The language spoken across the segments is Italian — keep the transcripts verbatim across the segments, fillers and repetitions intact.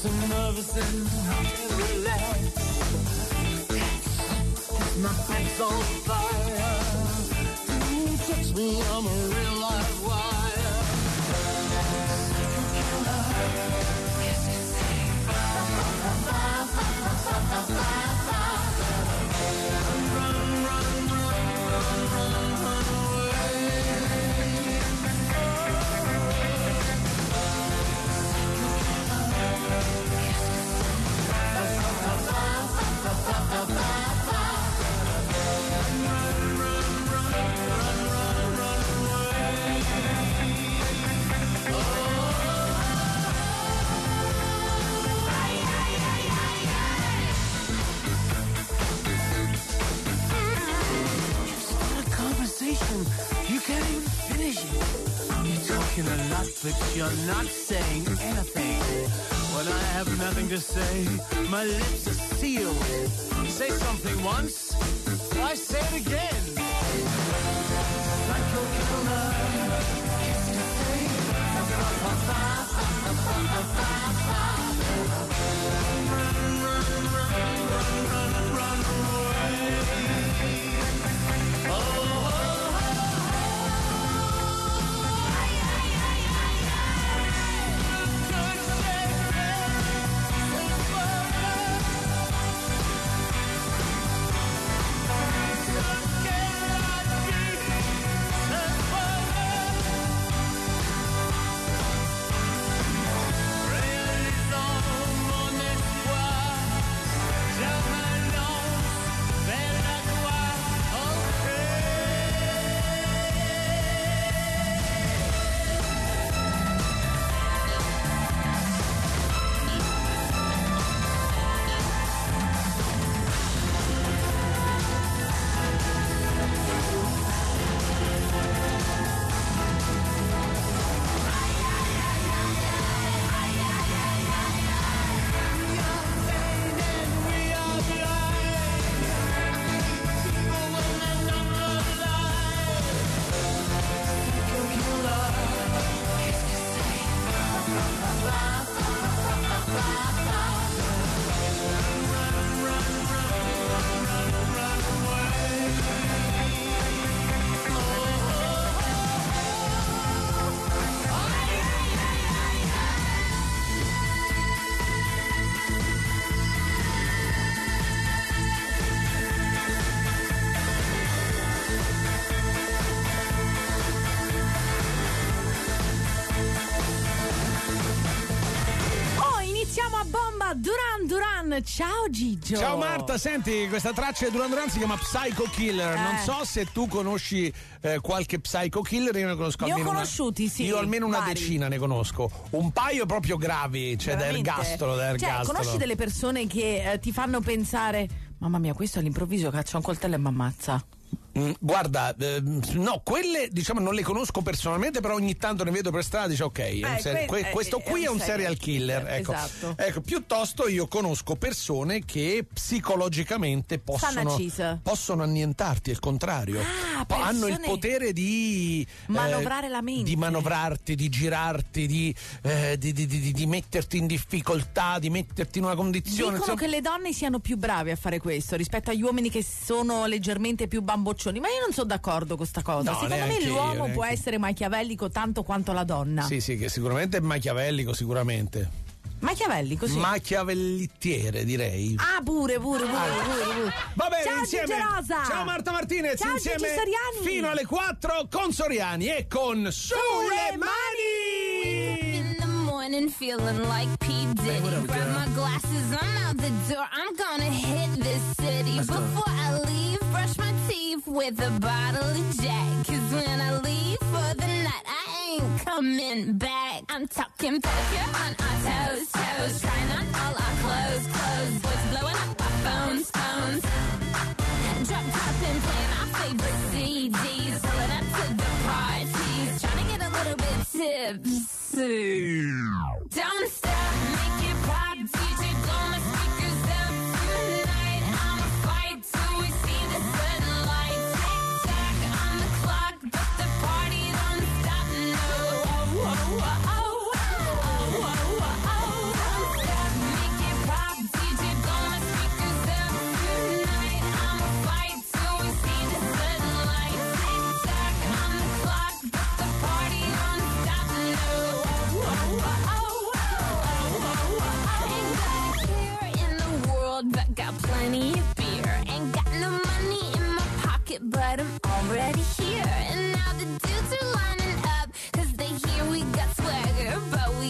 so nervous and I can't relax. My back's on fire. Don't touch me, I'm a real live wire. Yes, you say. Run, run, run, run, run, run away. You can't even finish it. You're talking a lot, but you're not saying anything. When I have nothing to say, my lips are sealed. Say something once, I say it again. Psycho killer, kiss your face. Run, run, run, run, run, run away. Oh. Ciao Gigio. Ciao Marta, senti, questa traccia di Duran Duran si chiama Psycho Killer. Eh. Non so se tu conosci eh, qualche Psycho Killer, io ne conosco Li ho almeno conosciuti, una, sì. Io almeno una vari. decina ne conosco. Un paio proprio gravi, cioè da Veramente? ergastolo, da ergastolo. Cioè, conosci delle persone che eh, ti fanno pensare: mamma mia, questo all'improvviso caccia un coltello e mi ammazza? Mm, guarda, eh, no, quelle diciamo non le conosco personalmente, però ogni tanto ne vedo per strada e dice ok, è un Eh, ser- que- que- questo è- qui è è un un serial serial killer, killer, ecco. esatto. Ecco, piuttosto io conosco persone che psicologicamente possono, Sanacisa. possono annientarti, è il contrario. Ah, Po- hanno il persone- potere di Manovrare la mente. di manovrarti, di girarti, di, eh, di, di, di, di metterti in difficoltà, di metterti in una condizione. Dicono insomma- che le donne siano più brave a fare questo rispetto agli uomini che sono leggermente più bamboccioni, ma io non sono d'accordo con sta cosa. No, Secondo me neanche io, l'uomo neanche può io. essere machiavellico tanto quanto la donna. Sì, sì, che sicuramente è machiavellico, sicuramente. Machiavellico, sì. Machiavellittiere, direi. Ah, pure, pure, pure, pure, pure. Va bene, Ciao insieme. Gigi Rosa. Ciao Marta Martinez, Ciao insieme Gigi Soriani. fino alle quattro con Soriani e con Sulle Mani. In the morning feeling like P. Diddy. Grab my glasses, I'm out the door. I'm gonna hit this city. Before I leave, brush my teeth with a bottle of Jack. Cause when I leave for the night, I ain't coming back. I'm talking pedicure on our toes, toes. Trying on all our clothes, clothes. Boys blowing up our phones, phones. Drop top and playing our favorite C Ds. Pulling up to the parties. Trying to get a little bit tipsy. Don't stop, make it pop. D J, blow my speakers up tonight. I'ma fight till we see the sunlight. Tick tock on the clock, but the party don't stop. No, oh, oh, oh, oh, oh, oh, oh, oh. Don't stop,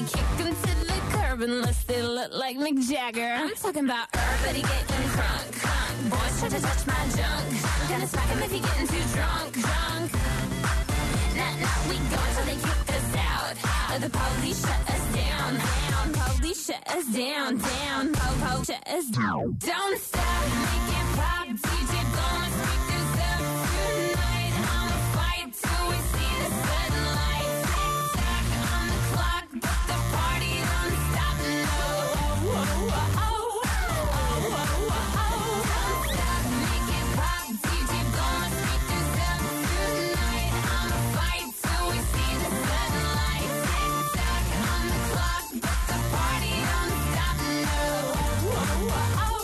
kick them to the curb unless they look like Mick Jagger. I'm talking about everybody getting crunk, crunk. Boys try to touch my junk. Gonna smack him if he getting too drunk, drunk. Nah, nah, we go until they kick us out. Or the police shut us down, down. Police shut us down, down. Po-po shut us down. Don't stop, make it pop. D J blowing speakers up tonight. I'ma fight till we see the sunlight. Tick tock on the clock, but the party don't stop. No, oh, oh, oh, oh, oh, oh, oh. Don't stop, make it pop. D J blowing speakers up tonight. I'ma fight till we see the sunlight. Tick tock on the clock, but the party don't stop. No, oh, oh, oh, oh.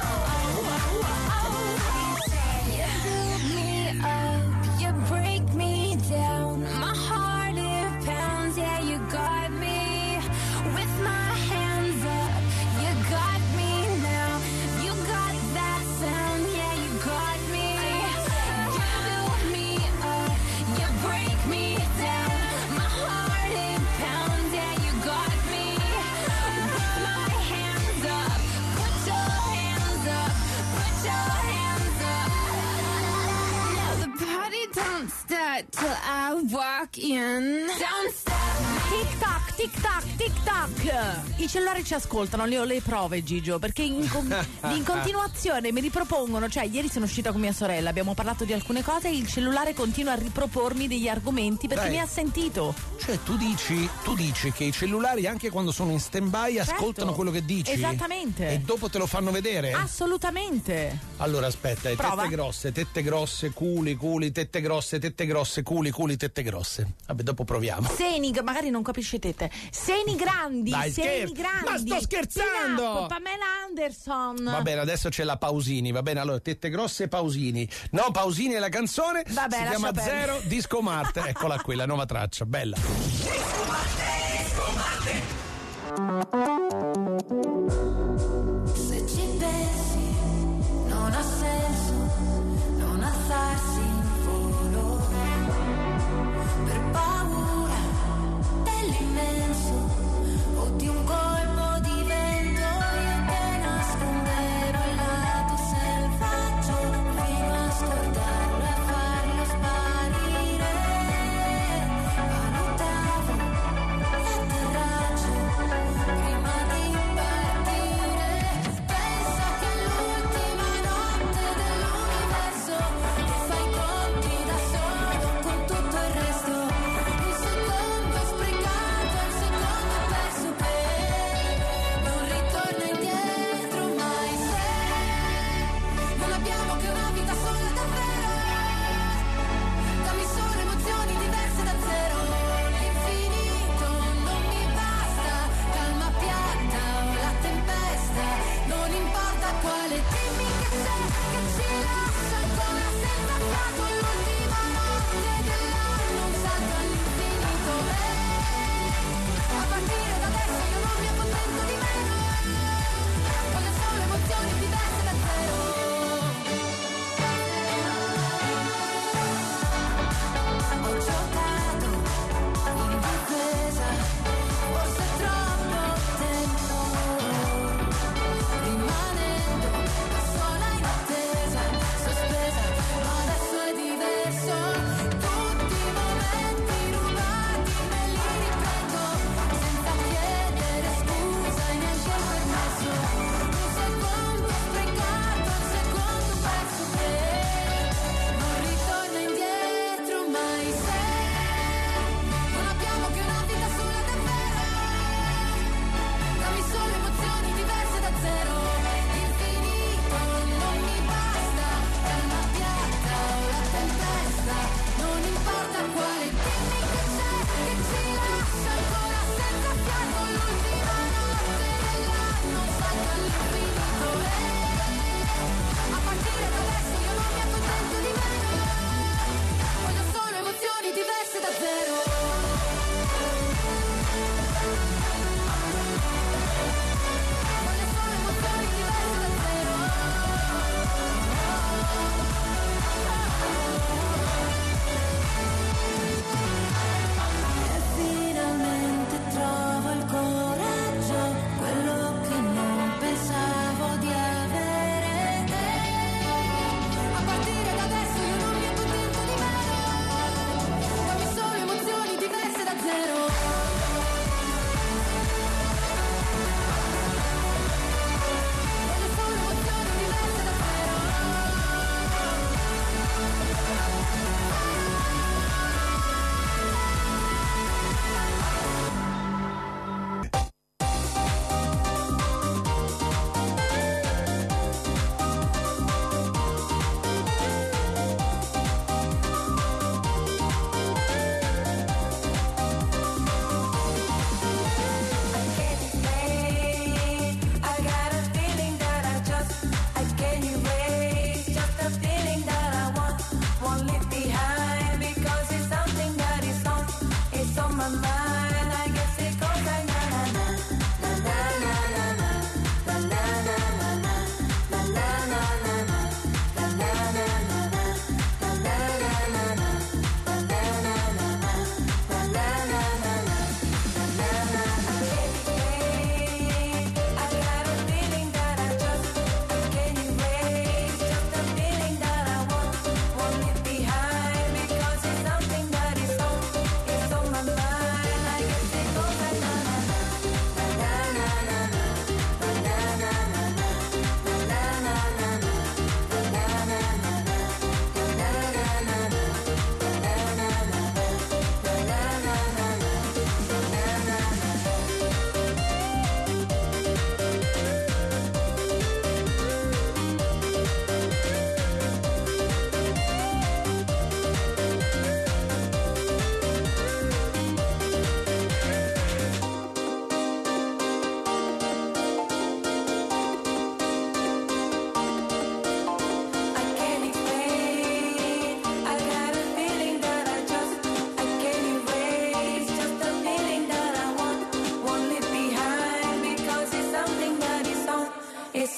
Till I walk in. Don't stop. Tic tac, tic tac, tic tac. I cellulari ci ascoltano, le ho le prove, Gigio, perché in, con- in continuazione mi ripropongono. Cioè, ieri sono uscita con mia sorella, abbiamo parlato di alcune cose e il cellulare continua a ripropormi degli argomenti perché Dai. mi ha sentito. Cioè tu dici, tu dici che i cellulari anche quando sono in stand-by Certo. ascoltano quello che dici? Esattamente. E dopo te lo fanno vedere? Assolutamente. Allora aspetta, eh, Prova. tette grosse, tette grosse, culi, culi, tette grosse, tette grosse, culi, culi, tette grosse. Vabbè, dopo proviamo. Seni, magari non capisci tette. Seni grandi, Dai, seni scherzo. grandi. Ma sto scherzando! Tina, Pamela Anderson. Va bene, adesso c'è la Pausini, va bene, allora tette grosse e Pausini. No, Pausini è la canzone, Vabbè, si lascia chiama perdere. Zero, Disco Mart, eccola qui, la nuova traccia, bella. Disco Marte, Disco Marte. Se ci pensi, non ha senso non alzarsi in volo per paura dell'immenso o di un colpo di vento. Io che nasconderò il lato selvaggio fino a scordarlo e farlo sparire. Valutavo l'atterraggio prima di partire. Pensa che l'ultima notte dell'universo ti fai i conti da solo con tutto il resto. Un secondo sprecato, un secondo perso per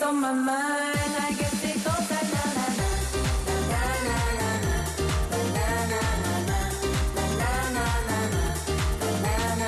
on my mind. I guess it goes like na na na na na na na na na na na na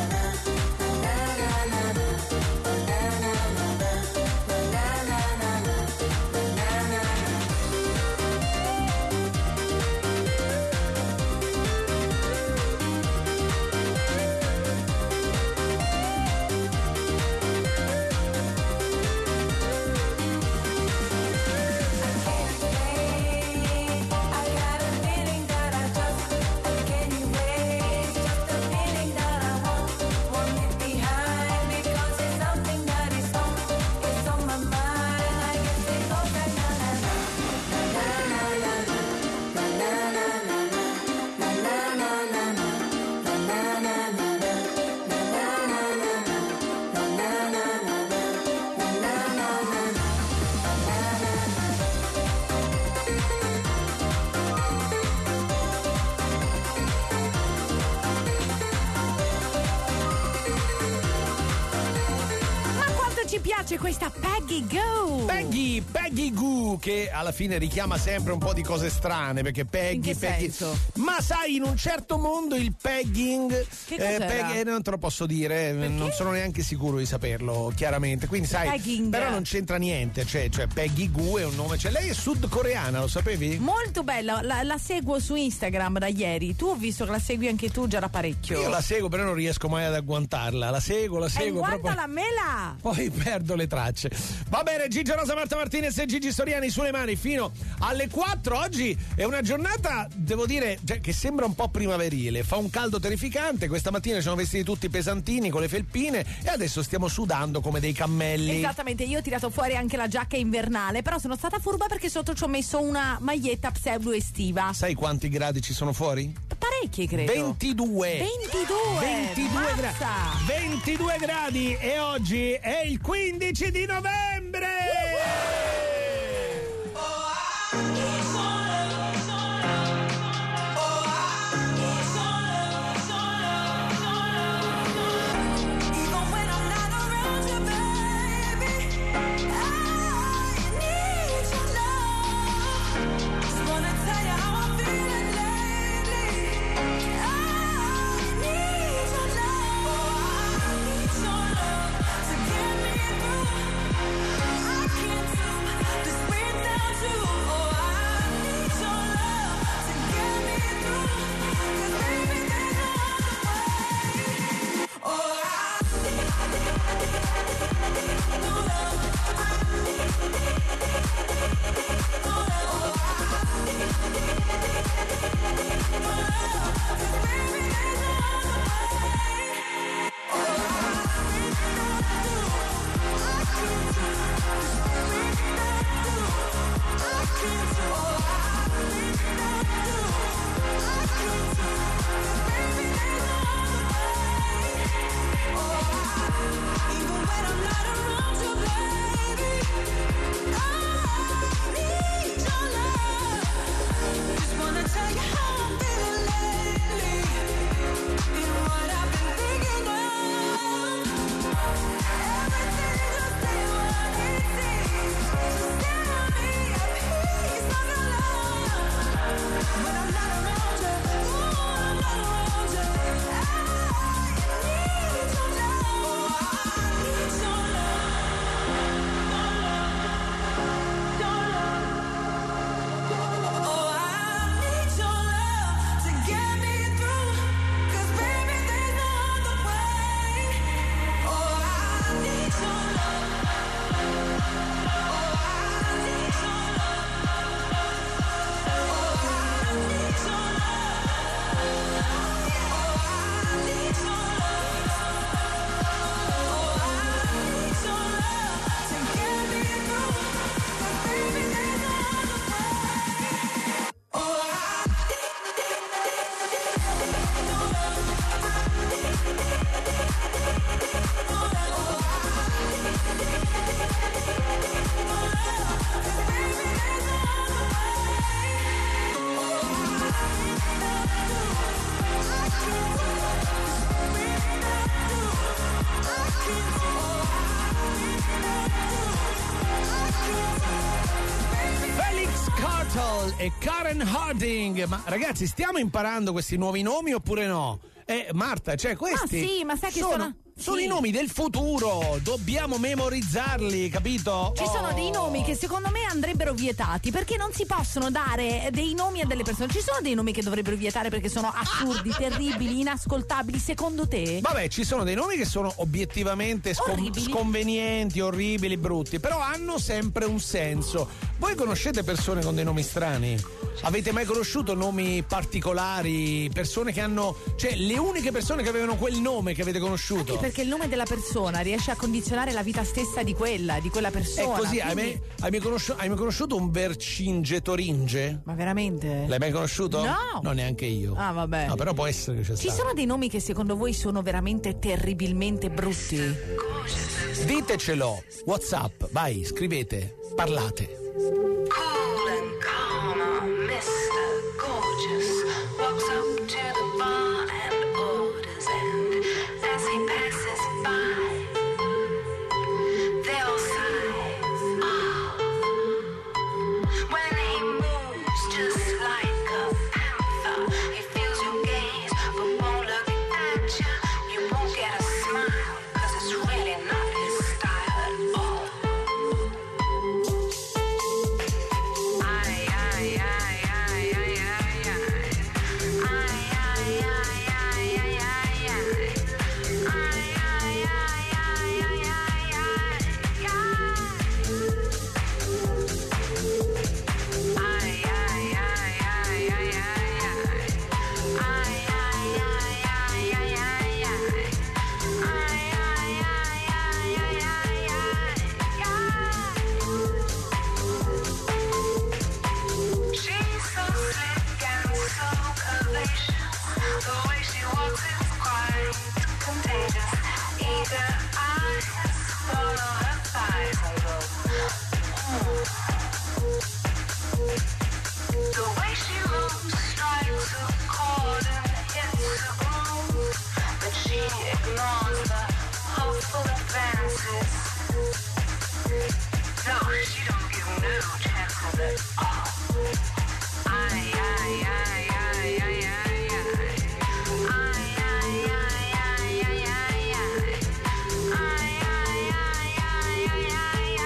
piace questa Peggy Gou. Peggy, Peggy Gou, che alla fine richiama sempre un po' di cose strane, perché Peggy, In che Peggy. senso? Ma sai, in un certo mondo il pegging, Che eh, cos'era? Peggy, eh, non te lo posso dire, Perché? non sono neanche sicuro di saperlo chiaramente. Quindi sai, Pegging. però non c'entra niente, cioè, cioè Peggy Gou è un nome, cioè lei è sudcoreana, lo sapevi? Molto bella, la, la seguo su Instagram da ieri. Tu ho visto che la segui anche tu già da parecchio. Io la seguo, però non riesco mai ad agguantarla. La seguo, la E seguo. guarda proprio... la mela! Poi perdo le tracce. Va bene, Gigi Rosa, Marta Martinez e Gigi Storiani sulle mani fino alle quattro. Oggi è una giornata, devo dire, cioè, che sembra un po' primaverile. Fa un caldo terrificante. Questa mattina ci siamo vestiti tutti pesantini con le felpine e adesso stiamo sudando come dei cammelli. Esattamente, io ho tirato fuori anche la giacca invernale, però sono stata furba perché sotto ci ho messo una maglietta pseudo estiva. Sai quanti gradi ci sono fuori? Parecchi, credo. ventidue. ventidue! ventidue gradi. Mazza! ventidue gradi e oggi è il quindici di novembre. Scartle e Karen Harding. Ma ragazzi, stiamo imparando questi nuovi nomi oppure no? Eh, Marta, cioè questi Ah, sì, ma sai che sono, sono- sono sì. i nomi del futuro, dobbiamo memorizzarli, capito? Ci sono dei nomi che secondo me andrebbero vietati perché non si possono dare dei nomi a delle persone. Ci sono dei nomi che dovrebbero vietare perché sono assurdi, terribili, inascoltabili, secondo te? Vabbè, ci sono dei nomi che sono obiettivamente scom- Orribili. sconvenienti, orribili, brutti, però hanno sempre un senso. Voi conoscete persone con dei nomi strani? Avete mai conosciuto nomi particolari? Persone che hanno, cioè le uniche persone che avevano quel nome che avete conosciuto? Anche perché il nome della persona riesce a condizionare la vita stessa di quella, di quella È persona. così, hai, quindi- mai, hai, mai conosciuto, hai mai conosciuto un Vercingetoringe? Ma veramente? L'hai mai conosciuto? No. No, neanche io. Ah, vabbè. No, però può essere che c'è Ci stato. sono dei nomi che secondo voi sono veramente terribilmente brutti? Ditecelo, WhatsApp, vai, scrivete, parlate. Cool and calm, mister Gorgeous walks up to the bar and orders, and as he passes by, they all sigh. Oh, when he moves just like a panther, he feels your gaze but won't look at you. You won't get a smile 'cause it's really not his style at all. She's so slick and so curvaceous. The way she walks is quite contagious. Eager eyes follow her thighs and go. "Hmm." The way she moves strikes a chord and hits a groove, but she ignores the hopeful advances. No, she don't give no chances at all. Ay, ay, ay, ay, ay, ay, ay. Ay, ay, ay, ay, ay, ay, ay. Ay, ay, ay, ay, ay, ay,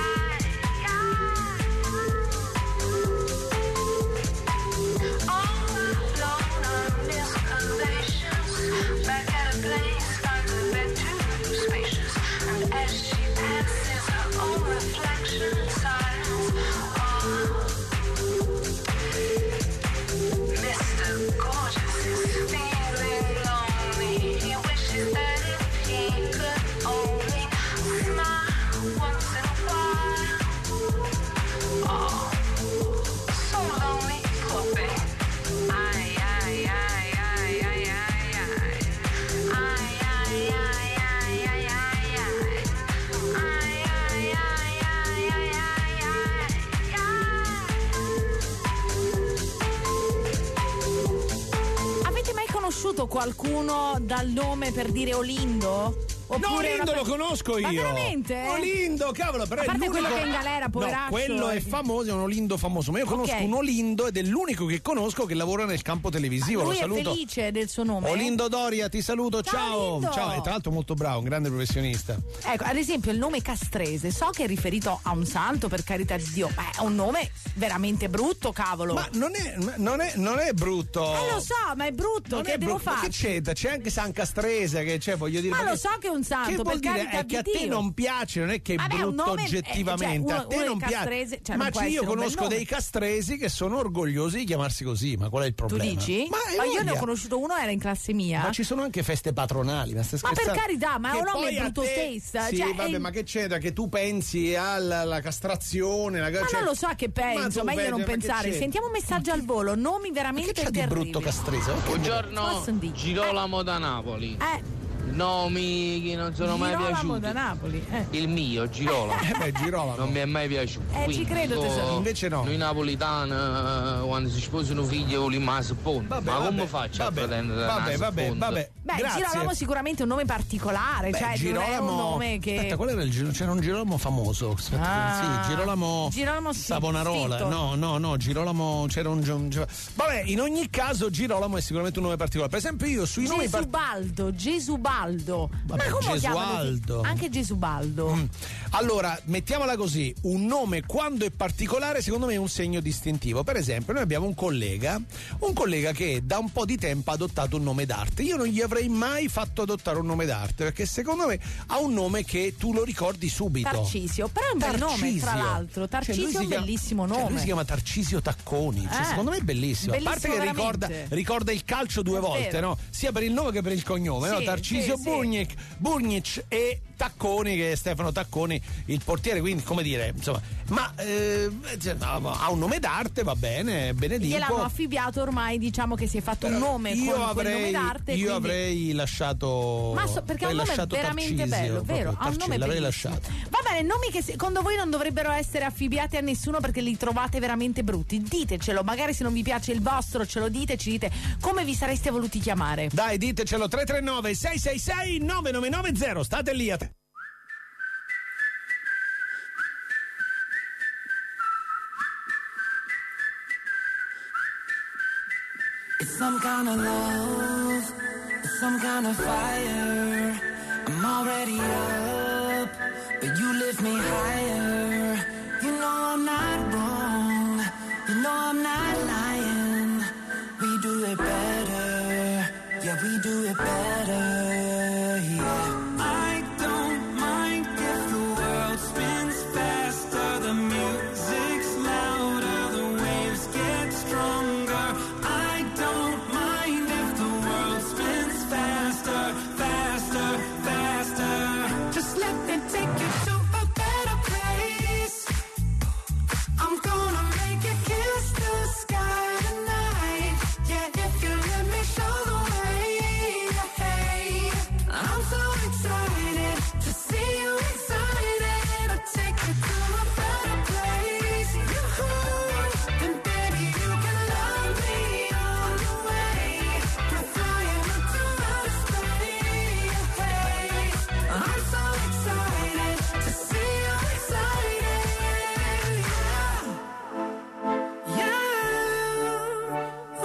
ay. All alone on miscalations, back at a place finds a bed too spacious, and as she passes her own reflection sighs. Oh, Mister Gorgeous is feeling lonely. He wishes that if he could only smile once in a while. Oh, so lonely, poor thing. Ay, ay, ay, ay, ay, ay, ay. Ay, ay, ay, ay, ay, ay, ay. Ay, ay, ay, ay, ay, ay, ay. Avete mai conosciuto qualcuno dal nome per dire Olindo? No, Oppure Olindo una lo pe- conosco io. Ma veramente? Olindo, cavolo, però A parte è l'unico... quello che è in galera, poveraccio. No, quello è famoso, è un Olindo famoso, ma io conosco Ok. un Olindo ed è l'unico che conosco che lavora nel campo televisivo. Lui Lo saluto. è felice del suo nome? Olindo Doria, ti saluto, Ciao, ciao. Olindo. Ciao, e tra l'altro molto bravo, un grande professionista. Ecco, ad esempio il nome Castrese, so che è riferito a un santo, per carità di Dio, ma è un nome veramente brutto, cavolo. Ma non è, non è, non è brutto. Eh, lo so, ma è brutto, Non che è devo brutto. Ma fare? che c'entra? C'è anche San Castrese che c'è, voglio dire. Ma lo che- so che è un santo, che per vuol dire? carità È che a di te Dio. non piace, non è che è Vabbè, un brutto nome- eh, oggettivamente. cioè, a te uno- uno non è piace. Castrese, cioè, ma non può ci- io essere un bel conosco nome. dei castresi che sono orgogliosi di chiamarsi così, ma qual è il Tu problema? dici? Ma, Ma, è io ne ho voglia. conosciuto uno, era in classe mia. Ma ci sono anche feste patronali, ma stai Ma per scherzando? carità, ma è Che un nome poi a brutto te- stesso, Sì, cioè, vabbè, è- ma che c'entra? Che tu pensi alla alla castrazione, la, Ma cioè- non lo so che penso, tu meglio pensi- non ma che pensare. c'entra? Sentiamo un messaggio al volo, nomi Ma veramente che c'ha di terribili. brutto castrese? Posso Buongiorno, dire? Girolamo da Napoli. Eh, nomi che non sono mai Girolamo piaciuti. da Napoli. Eh. Il mio, Girolamo. Eh beh, Girolamo. Non mi è mai piaciuto. Eh, ci Quindi, credo, io- tesoro. Invece no. Noi napolitani, eh, quando si sposano figli, vogliamo a Sappone. Vabbè, Ma come vabbè, faccio vabbè, a pretendere vabbè, una vabbè, Sappone? vabbè. Beh, Grazie. Girolamo sicuramente è un nome particolare, Beh, cioè Girolamo, non è un nome che... Aspetta, qual era il Girolamo? C'era un Girolamo famoso. Aspetta, Ah, sì, Girolamo, Girolamo sì, Savonarola. zitto. No, no, no, Girolamo c'era un, un vabbè, in ogni caso Girolamo è sicuramente un nome particolare. Per esempio io sui nomi par- Gesubaldo, Gesubaldo. Vabbè, Ma come lo chiamano? Gesualdo. Anche Gesubaldo. Mm. Allora, mettiamola così, un nome quando è particolare secondo me è un segno distintivo. Per esempio, noi abbiamo un collega, un collega che da un po' di tempo ha adottato un nome d'arte. Io non gli avrei mai fatto adottare un nome d'arte perché secondo me ha un nome che tu lo ricordi subito. Tarcisio, però è un bel nome tra l'altro. Tarcisio lui è un si chiama- bellissimo cioè, nome. lui si chiama Tarcisio Tacconi, cioè, Eh. secondo me è bellissimo. A parte che Bellissimo ricorda, veramente. ricorda il calcio due È volte, vero. no? Sia per il nome che per il cognome, Sì, no? Tarcisio sì, sì. Burnic, Burnic e Tacconi, che è Stefano Tacconi, il portiere, quindi come dire, insomma, ma eh, cioè, ha un nome d'arte, va bene, benedico. Gliel'hanno affibbiato ormai, diciamo che si è fatto un nome io con avrei, quel nome d'arte. io quindi... avrei lasciato Ma so- perché ha un avrei nome lasciato veramente Tarcisio, bello, proprio, vero? Ha un Tarcisio, nome l'avrei bellissimo. lasciato. Va bene, nomi che secondo voi non dovrebbero essere affibbiati a nessuno perché li trovate veramente brutti. Ditecelo, magari se non vi piace il vostro ce lo dite, ci dite come vi sareste voluti chiamare. Dai, ditecelo tre tre nove sei sei sei nove nove nove zero, state lì a te. It's some kind of love, it's some kind of fire. I'm already up, but you lift me higher. You know I'm not wrong, you know I'm not lying. We do it better, yeah, we do it better, yeah. I don't mind if the world spins faster, the music's louder, the waves get stronger. I don't mind if the world spins faster, faster, faster. Just let me take you to a better place. I'm gonna make you kiss the sky tonight. Yeah, if you let me show the way. Hey, I'm so excited to see you excited. I'll take you to a better place. You, and baby, you can love me all the way. We're flying into outer space. Hey, I'm so excited to see you excited. Yeah, yeah,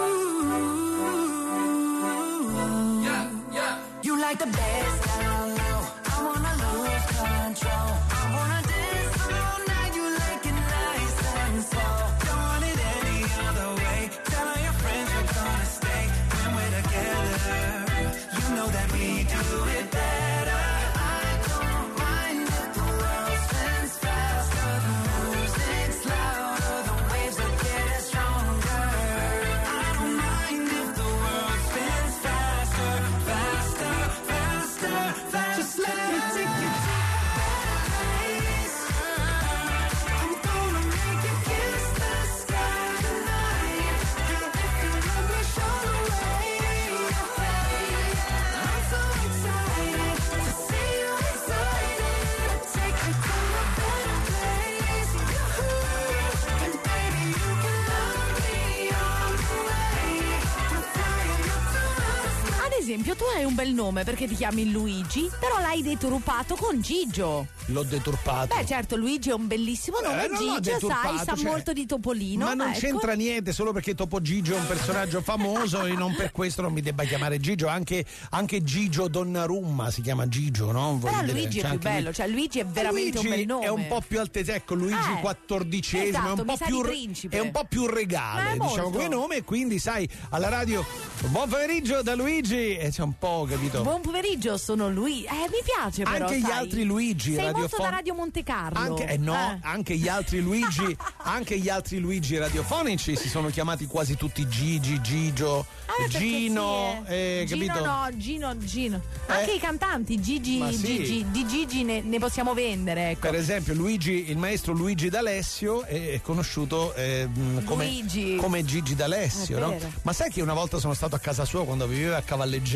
ooh, yeah, yeah. You like the bass down low. I wanna lose control. I wanna dance all night. You like it nice and slow. Don't want it any other way. Tell all your friends we're gonna stay when we're together. You know that we do it better. I don't mind if the world spins faster, the music's louder, the waves are getting stronger. I don't mind if the world spins faster, faster, faster, faster. Just let me take you to a better place. I'm gonna make you kiss the sky tonight. And if you let me show the way. I'm so excited to see you excited. I'll take you to a better place. And baby, you can love me all the way. We're flying up to outer space. Ad esempio, tu hai un bel nome perché ti chiami Luigi, però l'hai deturpato con Gigio. L'ho deturpato. Beh, certo, Luigi è un bellissimo nome, Eh, non l'ho Gigio, deturpato, sai, sa cioè- molto di Topolino. Ma non ecco. c'entra niente, solo perché Topo Gigio è un personaggio famoso e non per questo non mi debba chiamare Gigio. Anche, anche Gigio Donnarumma si chiama Gigio, no? Voglio Però dire, Luigi è c'è più anche bello, lui. cioè Luigi è Ma veramente Luigi un bel nome. è un po' più altese, ecco, Luigi Eh, quattordicesimo, esatto, è un mi po' sa più di re- principe. è un po' più regale, Ma è diciamo molto. come nome, e quindi sai, alla radio buon pomeriggio da Luigi e c'è un po', capito? Buon pomeriggio, sono Luigi. Eh, mi piace però, Anche gli sai. altri Luigi Sei molto radiofon- da Radio Monte Carlo. Anche, eh no, Eh. anche gli altri Luigi, anche gli altri Luigi radiofonici si sono chiamati quasi tutti Gigi, Gigio, Ah, perché Gino, sì, eh, Gino capito? no, Gino, Gino. Eh? Anche i cantanti, Gigi, Ma sì. Gigi, di Gigi ne, ne possiamo vendere, ecco. Per esempio Luigi, il maestro Luigi D'Alessio è conosciuto eh, mh, come, Luigi. come Gigi D'Alessio, È no? vero. Ma sai che una volta sono stato a casa sua quando viveva a Cavalleggio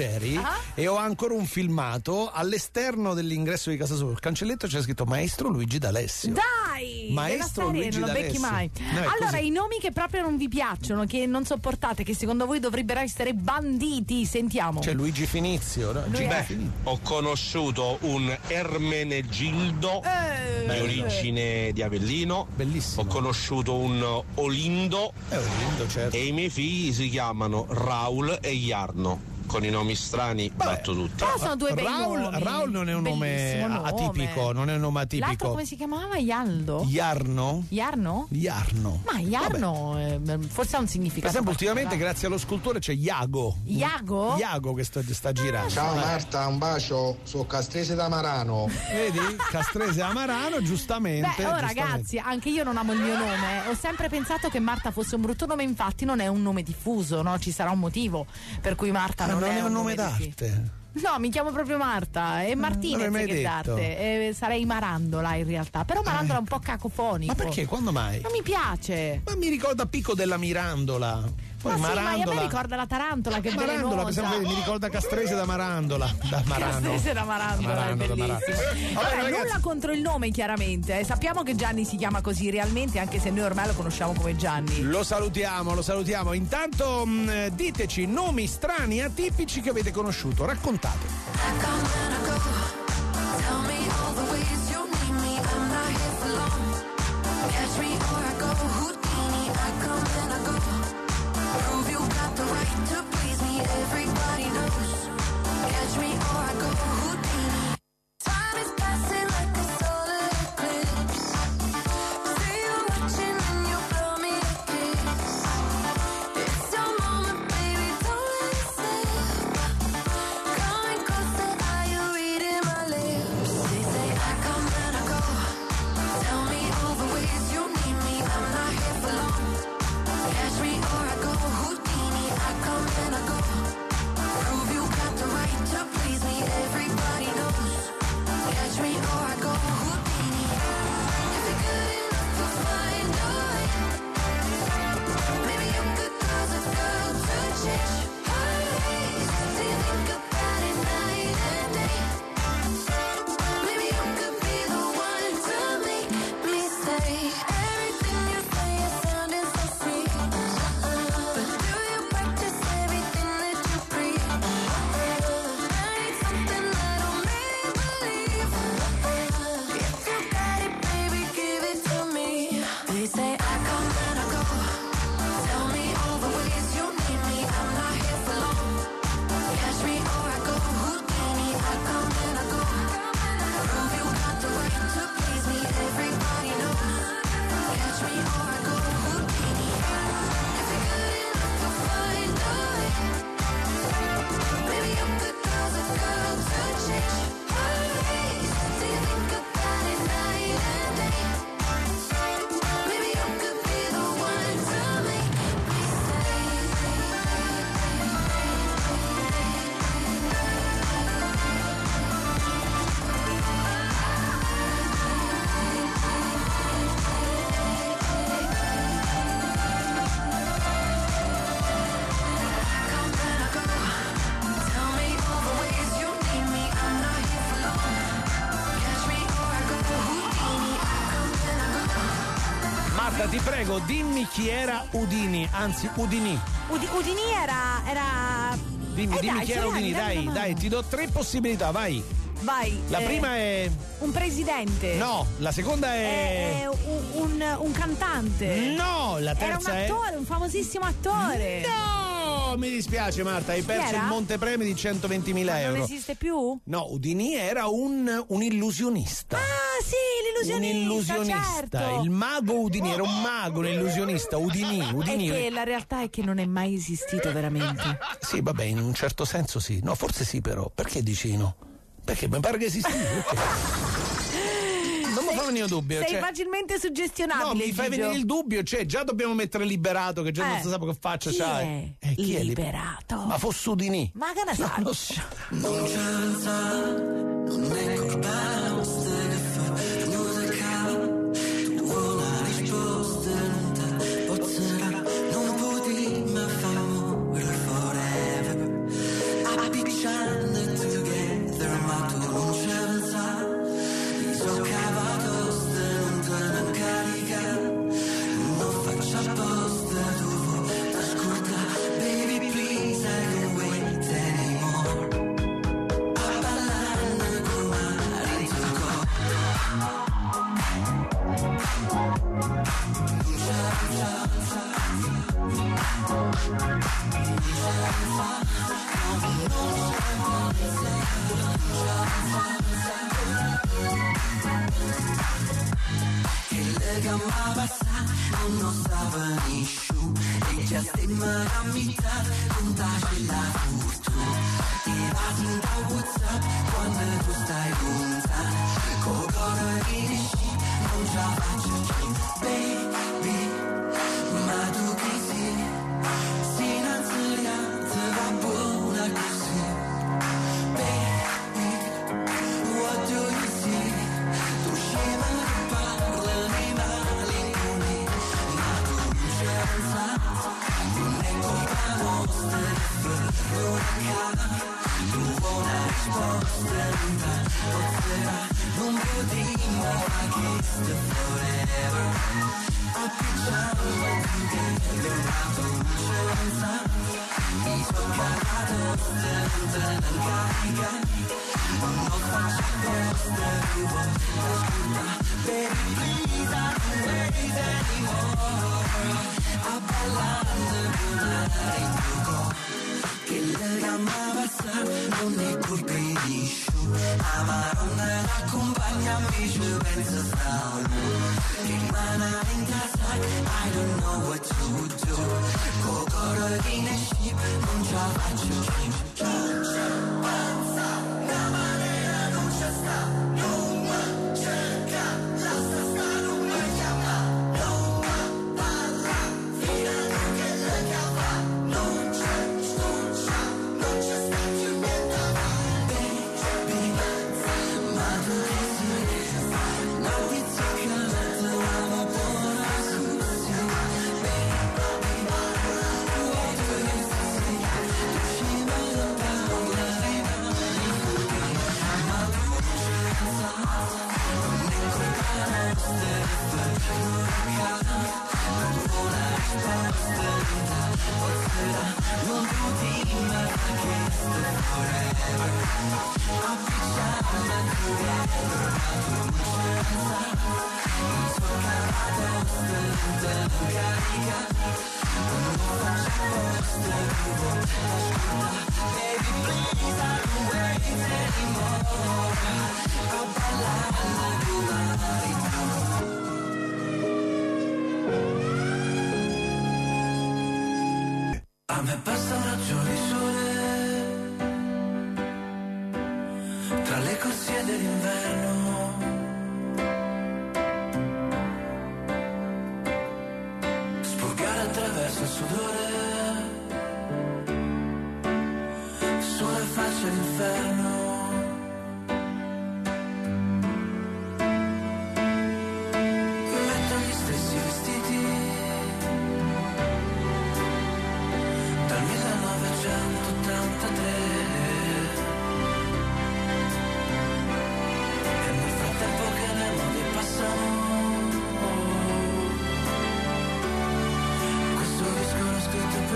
ieri Ah. e ho ancora un filmato all'esterno dell'ingresso di casa sua. Sul cancelletto c'è scritto Maestro Luigi D'Alessio. Dai! Maestro della serie, Luigi non lo becchi D'Alessio. mai. No, è Allora, così. i nomi che proprio non vi piacciono, che non sopportate, che secondo voi dovrebbero essere banditi, sentiamo. C'è Luigi Finizio, no? Lui Gigi è- Finizio. Ho conosciuto un Ermenegildo Eh, di origine di Avellino. Bellissimo. Ho conosciuto un Olindo È un lindo, certo. e i miei figli si chiamano Raul e Jarno. Con i nomi strani batto tutti. Però sono due bei Raul, nomi. Raul non è un nome Bellissimo nome. atipico, non è un nome L'altro atipico. come si chiamava? Ialdo? Jarno? Jarno? Jarno. Ma Jarno eh, forse ha un Per significato. esempio, ultimamente, particolare. grazie allo scultore, c'è Iago. Iago? Iago che sta, sta girando. Ciao Marta, un bacio su Castrese da Marano. Vedi? Castrese Amarano, giustamente. Beh, oh giustamente. ragazzi, anche io non amo il mio nome. Ho sempre pensato che Marta fosse un brutto nome, infatti non è un nome diffuso, no? Ci sarà un motivo per cui Marta Ma non, non è, è un nome di- d'arte. No, mi chiamo proprio Marta. È Martinez l'avrei mai che è detto. d'arte. Eh, sarei Marandola in realtà. Però Marandola è un po' cacofonico. Ma perché? Quando mai? Non mi piace. Ma mi ricorda Picco della Mirandola. Poi Ma sì, ma a Marandola. me ricorda la tarantola che è Marandola, per velenosa. esempio, mi ricorda Castrese da Marandola. Da Marano. Castrese da Marandola, Marano, è da bellissimo. Marano. Vabbè, Allora, ragazzi, nulla contro il nome, chiaramente. eh. Sappiamo che Gianni si chiama così realmente, anche se noi ormai lo conosciamo come Gianni. lo salutiamo, lo salutiamo. Intanto mh, diteci nomi strani, atipici che avete conosciuto. Raccontate. Marta, ti prego, dimmi chi era Udini, anzi Udini. Udi- Udini era. era... Dimmi, Eh dimmi dai, chi era Giuliani, Udini, dammi dai, una dai, mano. ti do tre possibilità, vai. Vai. La eh, prima è. Un presidente. No, la seconda È, è. è un, un, un cantante. No, la Era un terza è. attore, un famosissimo attore. No, mi dispiace Marta, hai perso era? il montepremi di centoventimila Ma non euro. esiste più? No, Udini era un, un illusionista. Ah, sì, un l'illusionista. illusionista, certo. il mago Udini, era un mago, un illusionista, Udini, È Udini. che la realtà è che non è mai esistito veramente. Sì, vabbè, in un certo senso sì. No, forse sì però. Perché dici no? Perché mi pare che esisti. Non mi fa venire dubbio. Sei cioè... facilmente suggestionabile. No, mi fai Gigio. venire il dubbio, cioè già dobbiamo mettere Liberato, che già Eh, non si sa che faccia chi c'ha. è Eh, chi è Lib- Liberato? Ma fosse Udini. Ma che ne sai? Non lo so. Non c'è alza, non è colpa nostra che fa musica. Tu vuoi la risposta, non te pozzerà. Non puoi ma fa morire forever. Appicciare gamma bassa non stava nisciù e già stemma la mità non tace la fortuna ti vasi in da WhatsApp quando tu stai lontano con cuore che dici non ce la faccio più baby ma tu che sei sei innanzitutto va buona così baby what do you see tu scema che parla di malinconia ma tu non c'è pensato non è colpa nostra non accade tu vuoi una risposta non può dire ma che sta forever appicciamo tu che ma tu non c'è pensato mi sono cagato senza non carica non faccio apposta che vuoi ascolta baby please I don't wait anymore a ballare con il tuo cuore che la gamma bassa non è colpa di sciù la maronna l'accompagna mi ci pensa solo che mana in casa I don't know what to do con cuore che ne scip non ce la faccio più non c'è panza la maniera non c'è sta non mi cerca la sta sta non mi chiama non mi parla fino a che le cava non c'è non c'è non c'è sta più niente baby ma tu che sei non ti tocca la buona susia baby tu vuoi tu che sei tu scema da parla di malinconia ma tu non c'è pensato non è colpa nostra non accade non vuole risposta non può dire ma che sta forever appicciata tu che ma tu non c'è pensato mi sono cagato senza non carica non faccio apposta che vuoi ascolta baby please I don't wait anymore a ballare con a me basta un raggio di sole tra le corsie dell'inverno spurgare attraverso il sudore sulla faccia d'inferno metto gli stessi vestiti dal millenovecentottantatré e nel frattempo che le mode passano questo disco l'ho scritto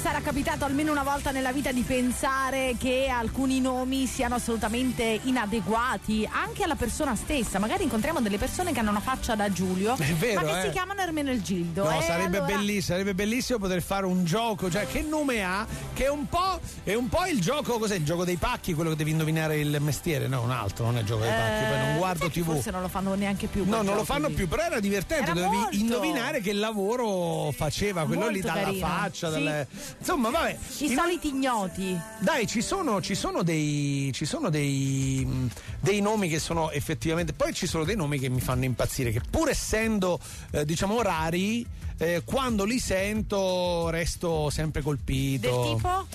sarà capitato almeno una volta nella vita di pensare che alcuni nomi siano assolutamente inadeguati anche alla persona stessa. Magari incontriamo delle persone che hanno una faccia da Giulio, È vero, ma che eh. si chiamano Ermenegildo. No, eh, sarebbe allora... bellissimo, sarebbe bellissimo poter fare un gioco, cioè che nome ha, che è un po' è un po' il gioco, cos'è? Il gioco dei pacchi, quello che devi indovinare il mestiere, no, un altro, non è il gioco dei pacchi, Eh, poi non guardo sai che tivù. Forse non lo fanno neanche più. No, quel non lo gioco fanno lì. più, però era divertente, Era dovevi molto. indovinare che lavoro faceva quello Molto lì dalla carino. faccia, Sì. dalle... insomma, vabbè. I In- soliti ignoti. Dai, ci sono, ci sono dei ci sono dei, mh, dei nomi che sono effettivamente, poi ci sono dei nomi che mi fanno impazzire, che pur essendo eh, diciamo rari, eh, quando li sento resto sempre colpito. Del tipo?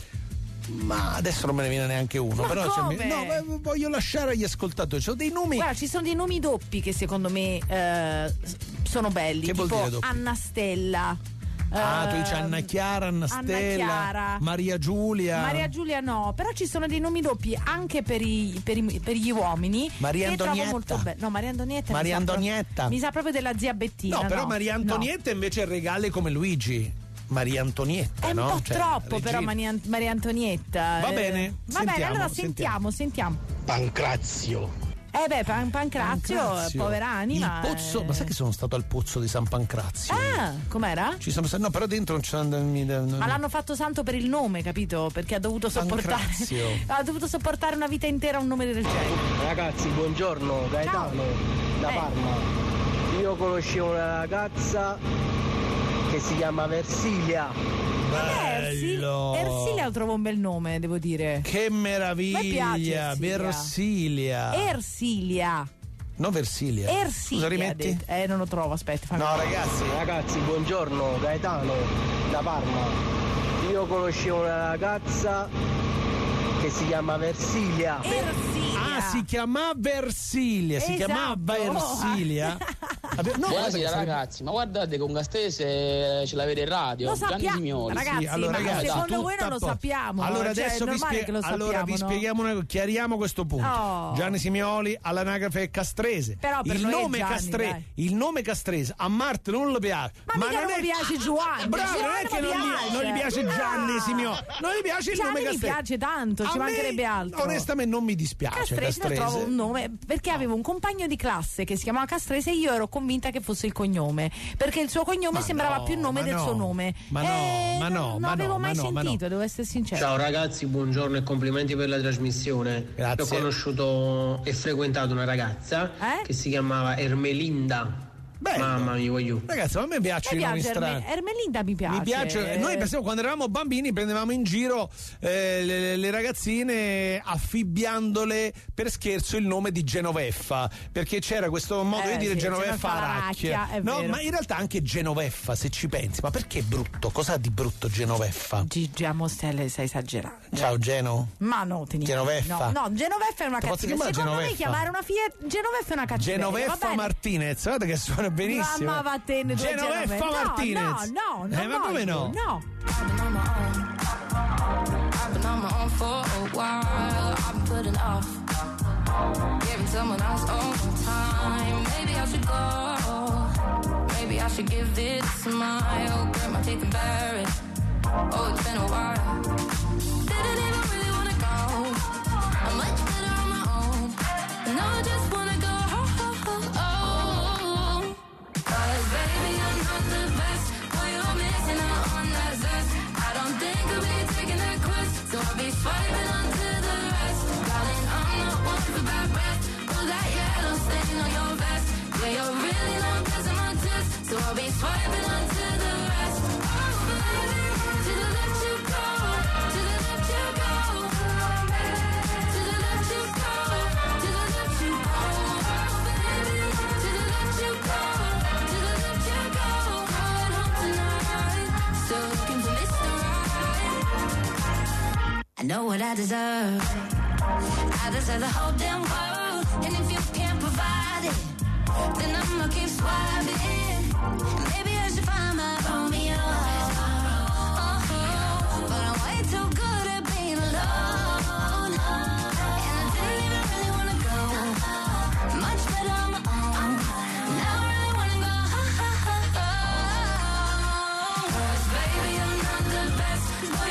Ma adesso non me ne viene neanche uno. Ma però cioè, come? mi- no, beh, voglio lasciare agli ascoltatori. Ci sono dei nomi. Guarda, ci sono dei nomi doppi che secondo me eh, s- sono belli. Che vuol tipo dire doppi? Anna Stella. Ah, tu eh, dici Anna Chiara, Anna Anna Stella, Chiara. Maria Giulia. Maria Giulia no, però ci sono dei nomi doppi anche per, i, per, i- per gli uomini. Maria che trovo Antonietta. molto bello. No, Maria Antonietta. Maria mi sa pro- Antonietta. Mi sa proprio della zia Bettina. No, però no, Maria no. Antonietta invece è regale come Luigi. Maria Antonietta, È un no? po' Cioè, troppo, regina. però Maria, Maria Antonietta. Va eh. bene, Va sentiamo, bene, allora sentiamo. sentiamo, sentiamo. Pancrazio. Eh beh, Pan- Pancrazio, Pancrazio. povera anima. Il pozzo, eh. ma sai che sono stato al pozzo di San Pancrazio? Ah, com'era? Ci sono stato, no, però dentro non c'è. Ma l'hanno fatto santo per il nome, capito? Perché ha dovuto sopportare. Pancrazio. Ha dovuto sopportare una vita intera un nome del genere. Ragazzi, buongiorno, Gaetano da Eh. Parma. Io conoscevo una ragazza che si chiama Versilia. Bello. Ersilia lo trovo un bel nome, devo dire. Che A me meraviglia, piace Ersilia. Versilia. Ersilia. No, Versilia. Ersilia. Scusa, ha rimetti? detto. Eh, non lo trovo, aspetta. fammi- No, ragazzi. Ragazzi, buongiorno, Gaetano da Parma. Io conoscevo una ragazza che si chiama Versilia. Ersilia. Ah, si chiamava Versilia, si Esatto. chiamava Ersilia. Vabbè, no, Buonasera guarda che ragazzi, ma guardate che un Gastese ce l'avete in radio, Lo Gianni sappiamo, Simeoli. ragazzi, Sì, allora, ma ragazzi, secondo voi tutta non lo po- sappiamo? Allora Cioè, adesso è vi, normale spie- che lo allora vi sappiamo, no? spieghiamo una- chiariamo questo punto. Oh. Gianni Simioli all'anagrafe è castrese. Però per il noi è nome Gianni, castre- dai. il nome castrese a Marte non lo piace. Ma, mica non è mi piace Giovanni. Bravo, non è Giovanni che mi non gli, piace. non gli piace Gianni Ah. Simioli, non gli piace il Gianni nome mi castrese. piace tanto, ci A me, mancherebbe altro. Onestamente non mi dispiace Castrese lo Castrese. trovo un nome perché avevo un compagno di classe che si chiamava Castrese e io ero convinta che fosse il cognome perché il suo cognome Ma sembrava no, più il nome ma del no, suo nome. ma no, Eh, ma no, non ma avevo no, mai ma no, ma no. sentito, devo essere sincera. Ciao ragazzi, buongiorno e complimenti per la trasmissione. Grazie. Ho conosciuto e frequentato una ragazza Eh? che si chiamava Ermelinda. Bello. Mamma mia, voglio. Ragazzi, ma a me piacciono Mi i nomi piace strani. Erme- Ermelinda mi piace. Mi piace, noi pensiamo quando eravamo bambini prendevamo in giro eh, le, le ragazzine affibbiandole per scherzo il nome di Genoveffa, perché c'era questo modo Eh, di dire sì, Genoveffa Genoveffa Aracchia. Aracchia, è No, vero. ma in realtà anche Genoveffa, se ci pensi, ma perché è brutto? Cos'ha di brutto Genoveffa? Gigi Amostelle stai esagerando. Ciao Geno. Ma no, te ne- Genoveffa. No, no, Genoveffa è una Ti posso cazzina. chiamare Secondo me Genoveffa? chiamare una figlia Genoveffa è una cazzina. Genoveffa Martinez, guarda che suona benissimo. Ma va a te, due Genoveffa Genoveffa. No, Martinez. No, no, Eh, ma come no? No. I've been on my own. I've been on my own for a while. I've been putting off giving someone else all the time. Maybe I should go. Maybe I should give it a smile. Grit my teeth and bear it. Oh, it's been a while. Didn't even really wanna go. I'm much better on my own. No, I just wanna go. Cause baby, I'm not the best. Boy, you're missing out on that zest. I don't think I'll be taking that quest. So I'll be swiping onto the rest. Darling, I'm not one for bad breath. Pull that yellow stain on your vest. Yeah, you're really not passing my test. So I'll be swiping onto the rest. Oh, baby, to the left you go. To the left you go. To the left you go. To the left you go. Oh, baby, to the left you go. To the left you go. Going home tonight. Still looking for Mister Right. I know what I deserve. I deserve the whole damn world. And if you can't provide it, then I'ma keep swiping. Maybe I should find my Romeo. Oh, but I'm way too good at being alone. And I didn't even really wanna go. Much better on my own. Now I really wanna go. Cause baby, I'm not the best. Boy,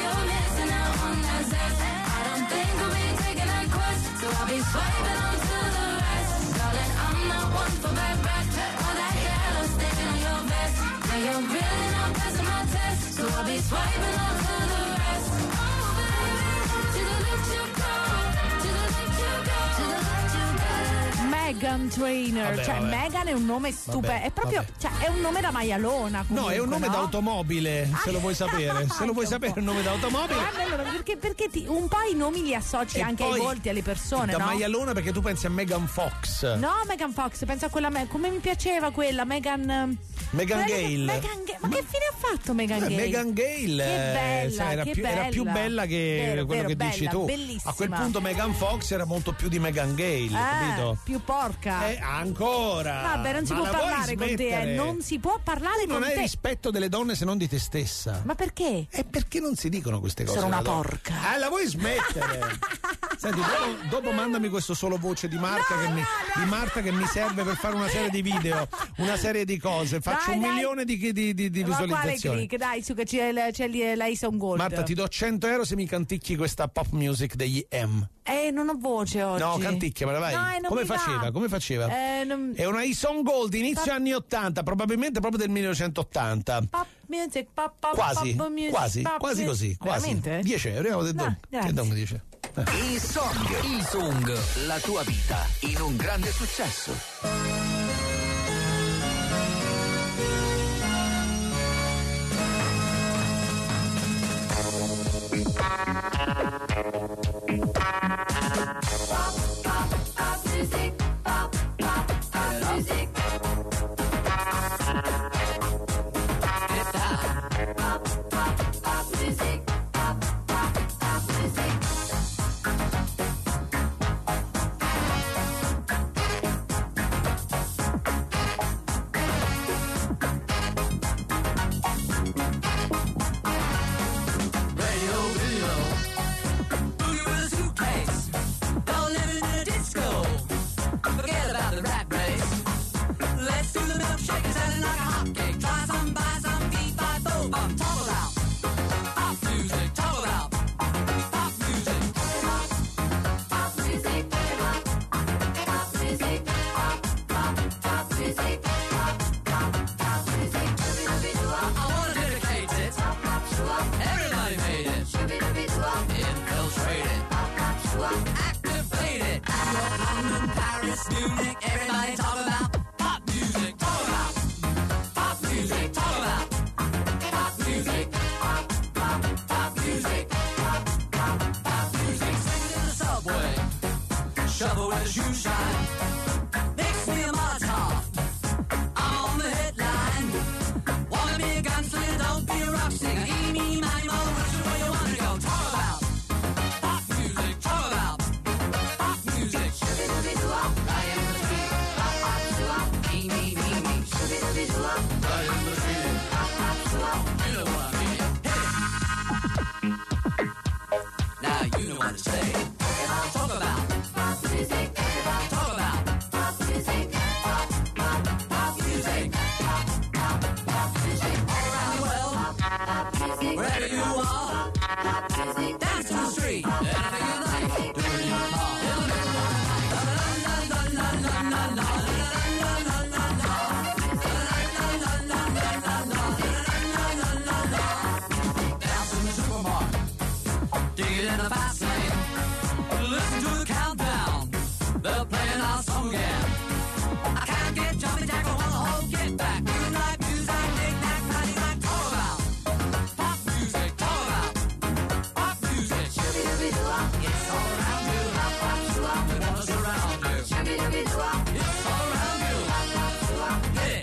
be swiping on to the rest. Darling, I'm not one for bad breath. All that yellow stain on your vest. Now you're really not passing my test. So I'll be swiping on to the rest. Oh baby, to the left you go, to the left you go, to the left you go. Meghan Trainor, Vabbè, cioè vabbè. Meghan è un nome stupendo, è proprio, vabbè. cioè è un nome da maialona. Comunque, No, è un nome no? d'automobile, se lo vuoi sapere. Se lo vuoi sapere il nome d'automobile. Ah, bello, perché, perché ti- un po' i nomi li associ E anche ai poi volti, alle persone, da no? maialona perché tu pensi a Megan Fox. No, Megan Fox, pensa a quella, me- come mi piaceva quella, Megan... Megan quella che- Gale. Megan Ga- ma che fine ha fatto Megan Eh, Gale? Megan Gale Che bella, eh, sai, era, che più, era più bella. bella che Vero, quello vero, che bella, dici tu. bellissima. A quel punto Megan Fox era molto più di Megan Gale, Eh, capito? più porca. Eh, ancora. Vabbè, non si Ma può la vuoi parlare con te, eh. smettere? Non si può parlare Tu non con hai te. rispetto delle donne se non di te stessa. Ma perché? E perché non si dicono queste cose? Sono una donna? porca. Eh, la vuoi smettere? Senti, dopo, dopo mandami questo solo voce di Marta, No, che mi, no, no. di Marta che mi serve per fare una serie di video, una serie di cose. Faccio Dai, un dai. milione di, di, di, di Ma quale visualizzazioni. click? Dai, su che c'è, l- c'è lì l'Ison Gold. Marta, ti do cento euro se mi canticchi questa pop music degli M. Eh, non ho voce oggi. No, canticchiamela, vai. No, eh, non Come mi va. faceva? Come faceva? Eh, non- È una Ison Gold, inizio Pop- anni ottanta, probabilmente proprio del millenovecentottanta. Pop music, pop, pop, Quasi, pop music, quasi, pop quasi music. così, quasi. Veramente? dieci euro, io ho detto, No, che grazie. don mi dice? Eh. I Song, i Song, la tua vita in un grande successo. Shovel with a shoe shine. Makes me a Molotov. I'm on the headline. Wanna be a gunslinger, don't be a rock singer. Eeny, meeny, miny, mo, which is where you wanna go. Talk about pop music. Talk about pop music. I am the street. Eeny, meeny, meeny. I am the street. You know what I mean. Hit it. Now you know what to say. Talk about music. Talk about pop music. Pop, pop, pop music. Pop, pop, pop music. All around the world, wherever you are, dance to the street. Anything you like, do it in your car. In the middle of the night. La la la la la la la la la la la la. La la la la la la la la la la. Dance in the supermarket. Dig it in the fast lane. Listen to the countdown. They're playing our song again. I can't get jumping jack or want the whole get back. You like music, knick knack, patty whack. Talk about pop music. Talk about pop music. It's all around you. It was around you. It's all around you. Hit it.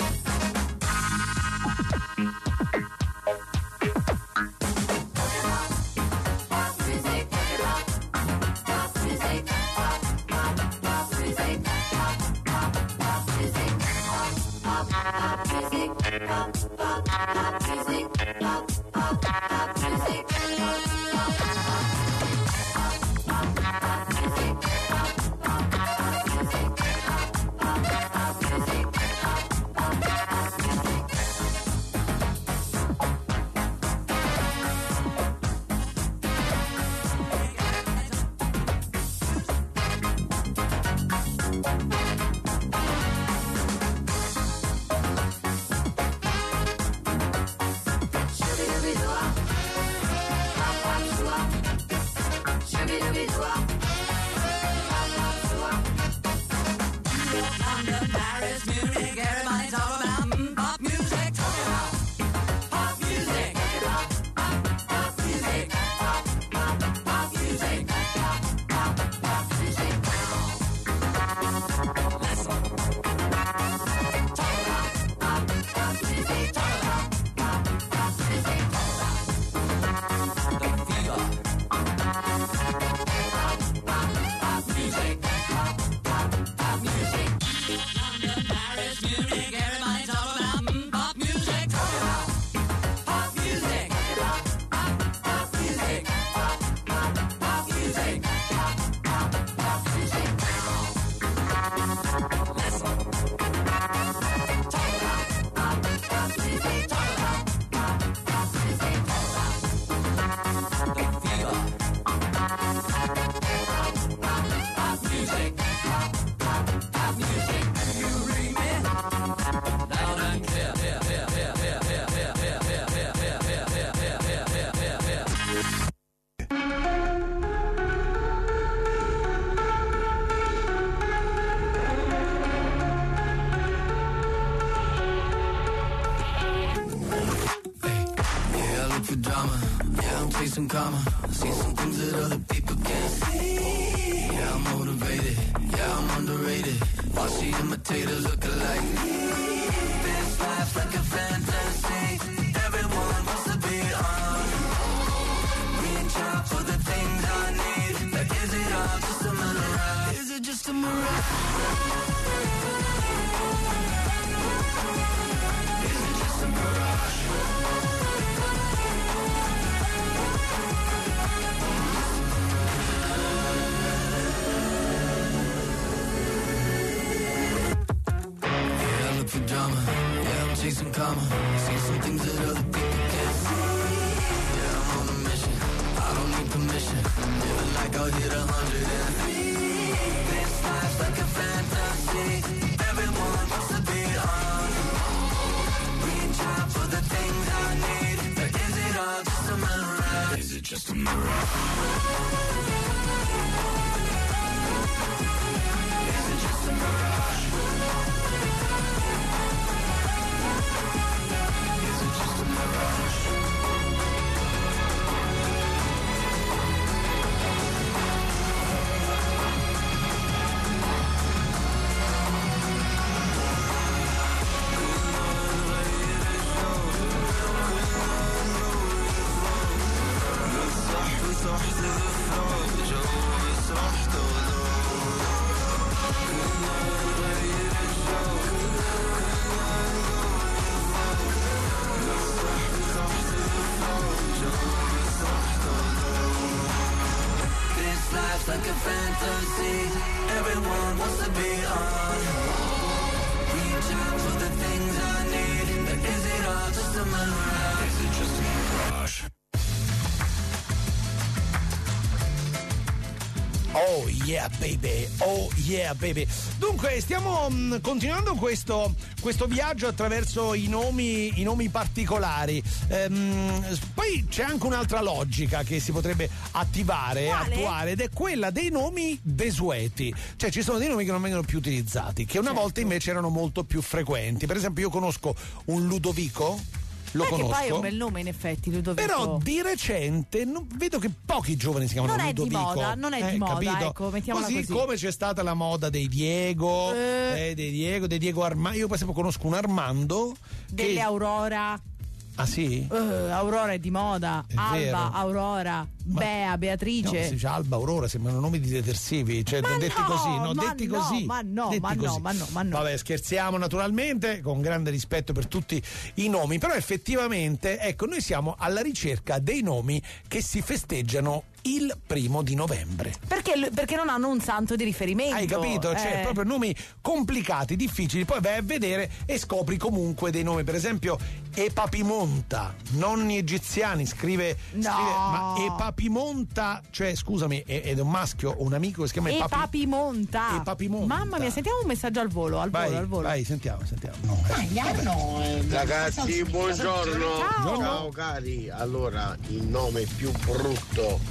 Pop music. London, Paris, Munich, everybody talk about mm, pop music. Talk about pop music. Pop, pop, pop music. Pop, pop, pop music. Pop, pop, pop music. Listen. Talk about pop, pop music. Talk about pop, pop music. Talk about the fever. Pop, pop, pop music. Pop, pop, pop music. London, Paris, Munich, everybody talk about mm, pop music. Talk about pop music. Pop, pop, pop music. Pop, pop, pop music. Pop, pop, pop music. Listen. Talk about pop, pop music. Talk about pop, pop music. Talk about the fever. Pop, pop, pop music. Pop, pop, pop music. You read me? Loud and clear. Yeah, yeah, yeah, yeah, yeah, yeah, yeah, yeah, yeah, yeah, yeah, yeah, yeah, yeah, yeah, yeah. Yeah, I look for drama. Yeah, I'm chasing karma. I see some things that other people can't see. Yeah, I'm motivated. Yeah, I'm underrated. Watch the imitators look alike. This life's like a fantasy. Everyone wants to be on. Reach out for the things I need. Like, is it all just a mirage? Is it just a mirage? Is it just a mirage? Yeah, I look for drama. Yeah, I'm chasing karma. See some things that other people can't see. Yeah, I'm on a mission. I don't need permission. Living like I'll hit a hundred and three. This life's like a fantasy. Everyone wants to be on. Reach out for the things I need. But is it all just a mirage? Is it just a mirage? Is it just a mirage? Is it just a mirage? This life's like a fantasy. Everyone wants to be on. Reach out for the things I need. But is it all just a mirage? Is it just a mirage? Oh yeah baby, oh yeah baby. Dunque stiamo mh, continuando questo, questo viaggio attraverso i nomi, i nomi particolari. Ehm, poi c'è anche un'altra logica che si potrebbe attivare, Quale? attuare, ed è quella dei nomi desueti. Cioè ci sono dei nomi che non vengono più utilizzati, che una Certo. volta invece erano molto più frequenti. Per esempio io conosco un Ludovico. Lo Eh, che conosco. poi è un bel nome in effetti, Ludovico. Però di recente non- vedo che pochi giovani si chiamano Non è di Ludovico. moda, non è di Eh, moda, capito? ecco, mettiamola così. come c'è stata la moda dei Diego, Eh. eh, dei Diego, dei Diego Armando. Io per esempio conosco un Armando Delle che... Aurora. Ah sì? Eh, Aurora è di moda. È Alba, vero. Aurora, Bea, No, Beatrice. si dice Alba, Aurora, sembrano nomi di detersivi, cioè Ma detti no, così, no, ma detti no, così. ma no, detti ma no, così. ma no, ma no. Vabbè, scherziamo naturalmente, con grande rispetto per tutti i nomi, però effettivamente, ecco, noi siamo alla ricerca dei nomi che si festeggiano il primo di novembre. Perché, perché non hanno un santo di riferimento. Hai capito? Cioè, Eh. proprio nomi complicati, difficili. Poi vai a vedere e scopri comunque dei nomi. Per esempio, Epapimonta, nonni egiziani, scrive. No. scrive ma Epapimonta, cioè, scusami, è, è un maschio o un amico che si chiama E Epapi- Papimonta. Epapimonta. Mamma mia, sentiamo un messaggio al volo, al Vai, volo, al volo. vai, sentiamo, sentiamo. No, eh. Ragazzi, buongiorno. Ciao. Ciao cari. Allora, il nome più brutto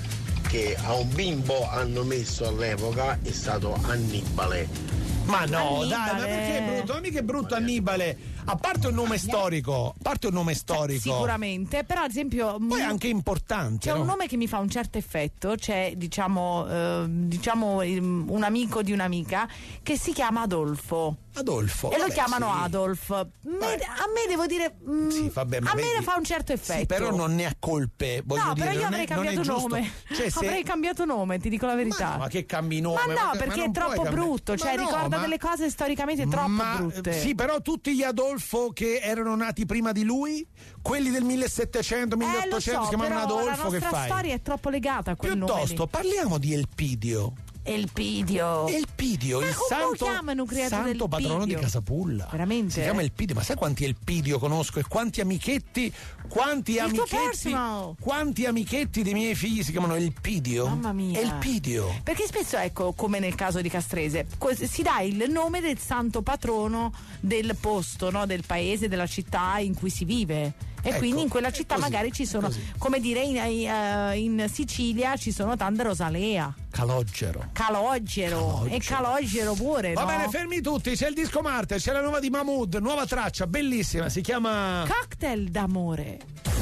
che a un bimbo hanno messo all'epoca è stato Annibale. Ma no, Annibale. dai, ma perché è brutto? Ma mica è brutto Annibale. A parte un nome storico, a parte un nome storico. Sicuramente, però ad esempio Poi è anche importante. c'è no? un nome che mi fa un certo effetto, c'è diciamo, eh, diciamo ehm, un amico di un'amica che si chiama Adolfo. Adolfo. E lo vabbè, chiamano sì. Adolf. Me- a me devo dire. mm, Sì, vabbè, ma a me vedi- ne fa un certo effetto. Sì, però non ne ha colpe. Voglio No, dire, però io non avrei è, non è cambiato giusto. nome. Cioè, se- Avrei cambiato nome, ti dico la verità. Ma, no, ma che cambi nome? Ma no, Ma- perché ma è non troppo puoi cambiare- brutto, cioè Ma no, ricorda ma- delle cose storicamente troppo ma, brutte. Sì, però tutti gli Adolfo che erano nati prima di lui, quelli del millesettecento, Eh, lo milleottocento so, si chiamavano però Adolfo, la che nostra fai? storia è troppo legata a quel Piuttosto nome parliamo di Elpidio. lì. Elpidio. Elpidio, Ma il come santo, lo chiamano creato santo patrono di Casapulla. Veramente? Si chiama Elpidio, ma sai quanti Elpidio conosco e quanti amichetti, quanti Il tuo amichetti, personal. quanti amichetti dei miei figli si chiamano Elpidio? Mamma mia. Elpidio. Perché spesso, ecco, come nel caso di Castrese, co- si dà il nome del santo patrono del posto, no? Del paese, della città in cui si vive. E Ecco, quindi in quella è città così, magari ci è sono, così. come dire, in, eh, in Sicilia ci sono tante Rosalea, Calogero. Calogero, e Calogero pure, Va no? bene, fermi tutti, c'è il disco Marte, c'è la nuova di Mahmood, nuova traccia, bellissima, si chiama Cocktail d'amore.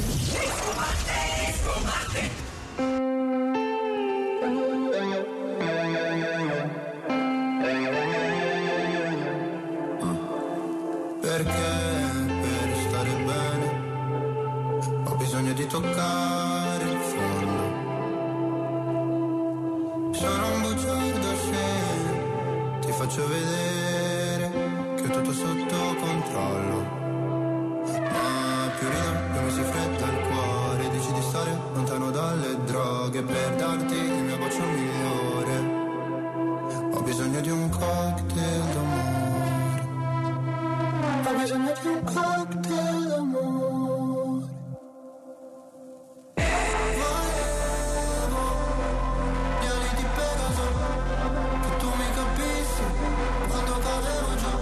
Perché per stare bene ho bisogno di toccare il fondo. Sono un bugiardo se ti faccio vedere che ho tutto sotto controllo. Ma più rido, più mi si fredda il cuore. Dici di stare lontano dalle droghe per darti il mio bacio migliore. Ho bisogno di un cocktail d'amore. Ho bisogno di un cocktail d'amore. Volevo gli ali di Pegaso, che tu mi capissi quando cadevo giù.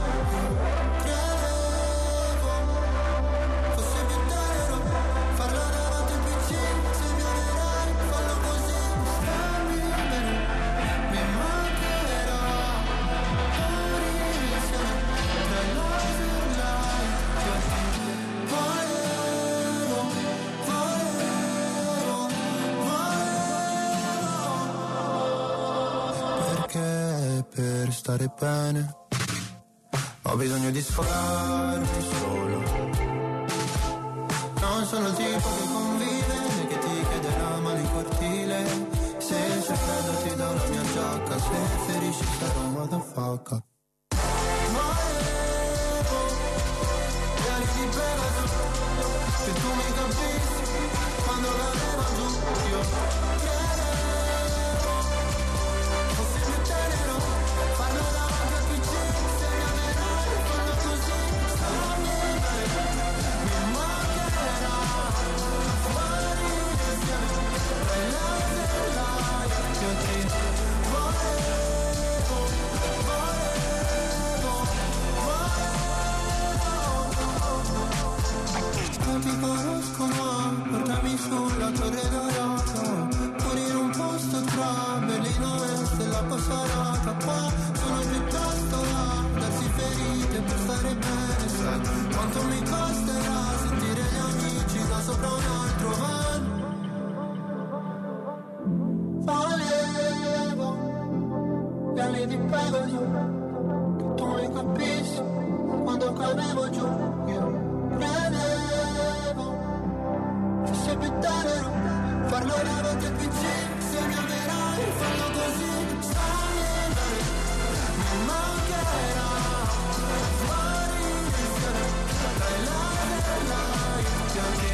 Credevo fosse più tenero farlo davanti al P C. Se mi amerai, fallo così. Stammi bene, mi mancherà ora insieme tra i laser light. Volevo, volevo, volevo. Perché per stare bene ho bisogno di sfogarti solo. Non sono il tipo che convive né che ti chiede la mano in cortile. Se c'è freddo ti do la mia giacca, se ferisci sarò un motherfucker. Volevo gli ali di Pegaso, che tu mi capissi quando cadevo giù. Io credevo fosse più tenero farlo davanti al P C. Se mi amerai, fallo così. Stammi bene, mi mancherà fuori insieme tra i laser light. Io ti volevo, volevo, volevo. Non ti conosco ma portami sulla torre dorata, pulire un posto tra Berlino e Stella Passarata. Qua sono piuttosto là, darsi ferite per stare bene. Sai quanto mi costerà sentire gli amici da sopra un altro van. Volevo gli ali di Pegaso, che tu mi capissi quando cadevo giù. Io credevo fosse più tenero farlo davanti al P C. Se mi amerai, fallo così. Stammi bene, mi mancherà fuori insieme tra i laser light. Io ti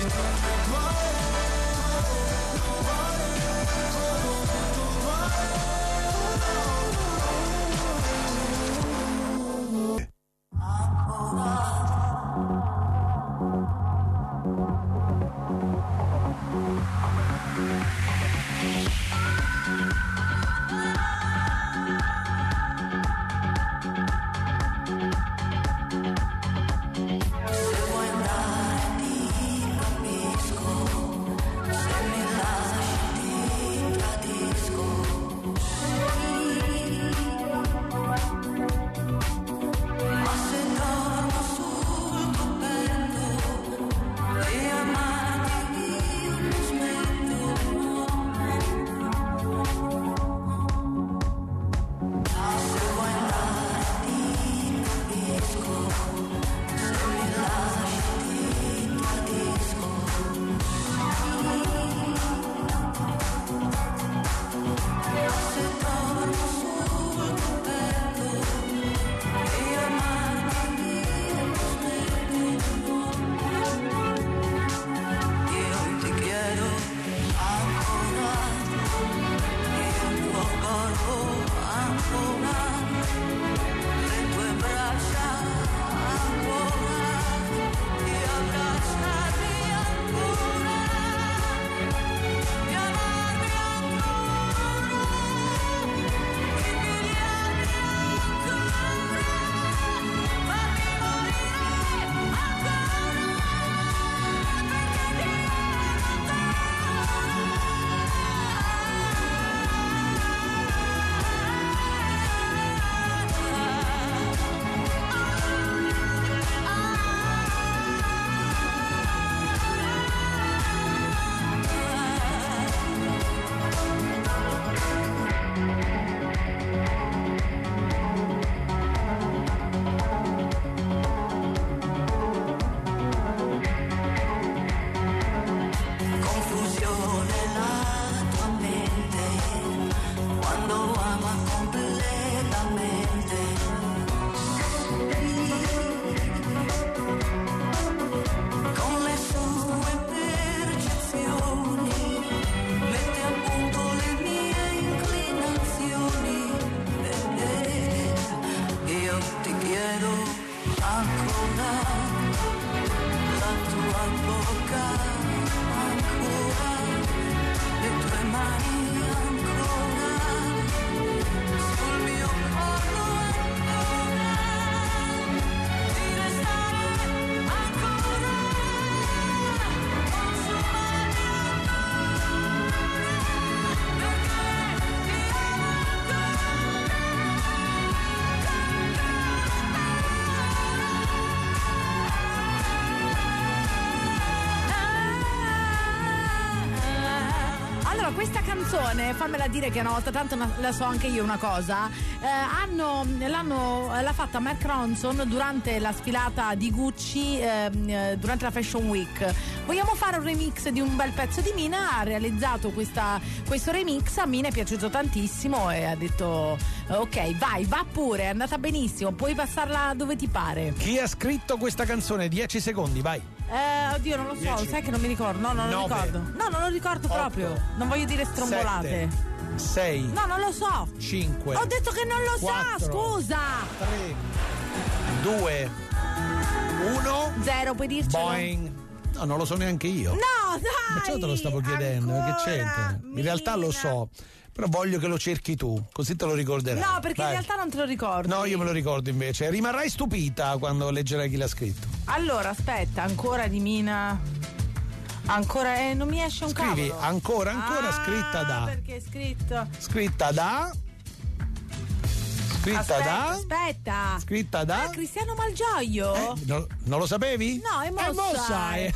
volevo, volevo, volevo. completamente. Con le sue percezioni mette a punto le mie inclinazioni. E io ti chiedo ancora la tua bocca, ancora le tue mani, ancora sul mio corpo, ancora di restare ancora, consumarmi ancora, perché ti amo Allora, questa canzone, fammela dire che una volta tanto una- la so anche io una cosa, eh, hanno, l'hanno, l'ha fatta Mark Ronson durante la sfilata di Gucci, ehm, eh, durante la Fashion Week. Vogliamo fare un remix di un bel pezzo di Mina, ha realizzato questa, questo remix, a Mina è piaciuto tantissimo e ha detto eh, ok, vai, va pure, è andata benissimo, puoi passarla dove ti pare. Chi ha scritto questa canzone? dieci secondi, vai. Eh, oddio, non lo so, Dieci. sai che non mi ricordo. No, non lo Nove. ricordo. No, non lo ricordo Otto. proprio. Non voglio dire strombolate. sei, No, non lo so. cinque. Ho detto che non lo quattro, sa, scusa. tre, due, uno. Zero, puoi dircelo? Boing. No, non lo so neanche io. No, dai. Ma ciò te lo stavo chiedendo, ancora, che c'entra? In realtà lo so, però voglio che lo cerchi tu, così te lo ricorderai. No, perché Vai. in realtà non te lo ricordo. No, io me lo ricordo invece. Rimarrai stupita quando leggerai chi l'ha scritto. Allora, aspetta, ancora di Mina. Ancora, eh, non mi esce un Scrivi cavolo. ancora, ancora, Ah, scritta da. Perché è scritto. Scritta da. Scritta Aspetta, da. aspetta. Scritta da. Ah, Cristiano Malgioglio? Eh, no- non lo sapevi? No, è Eh, mo mossa. sai.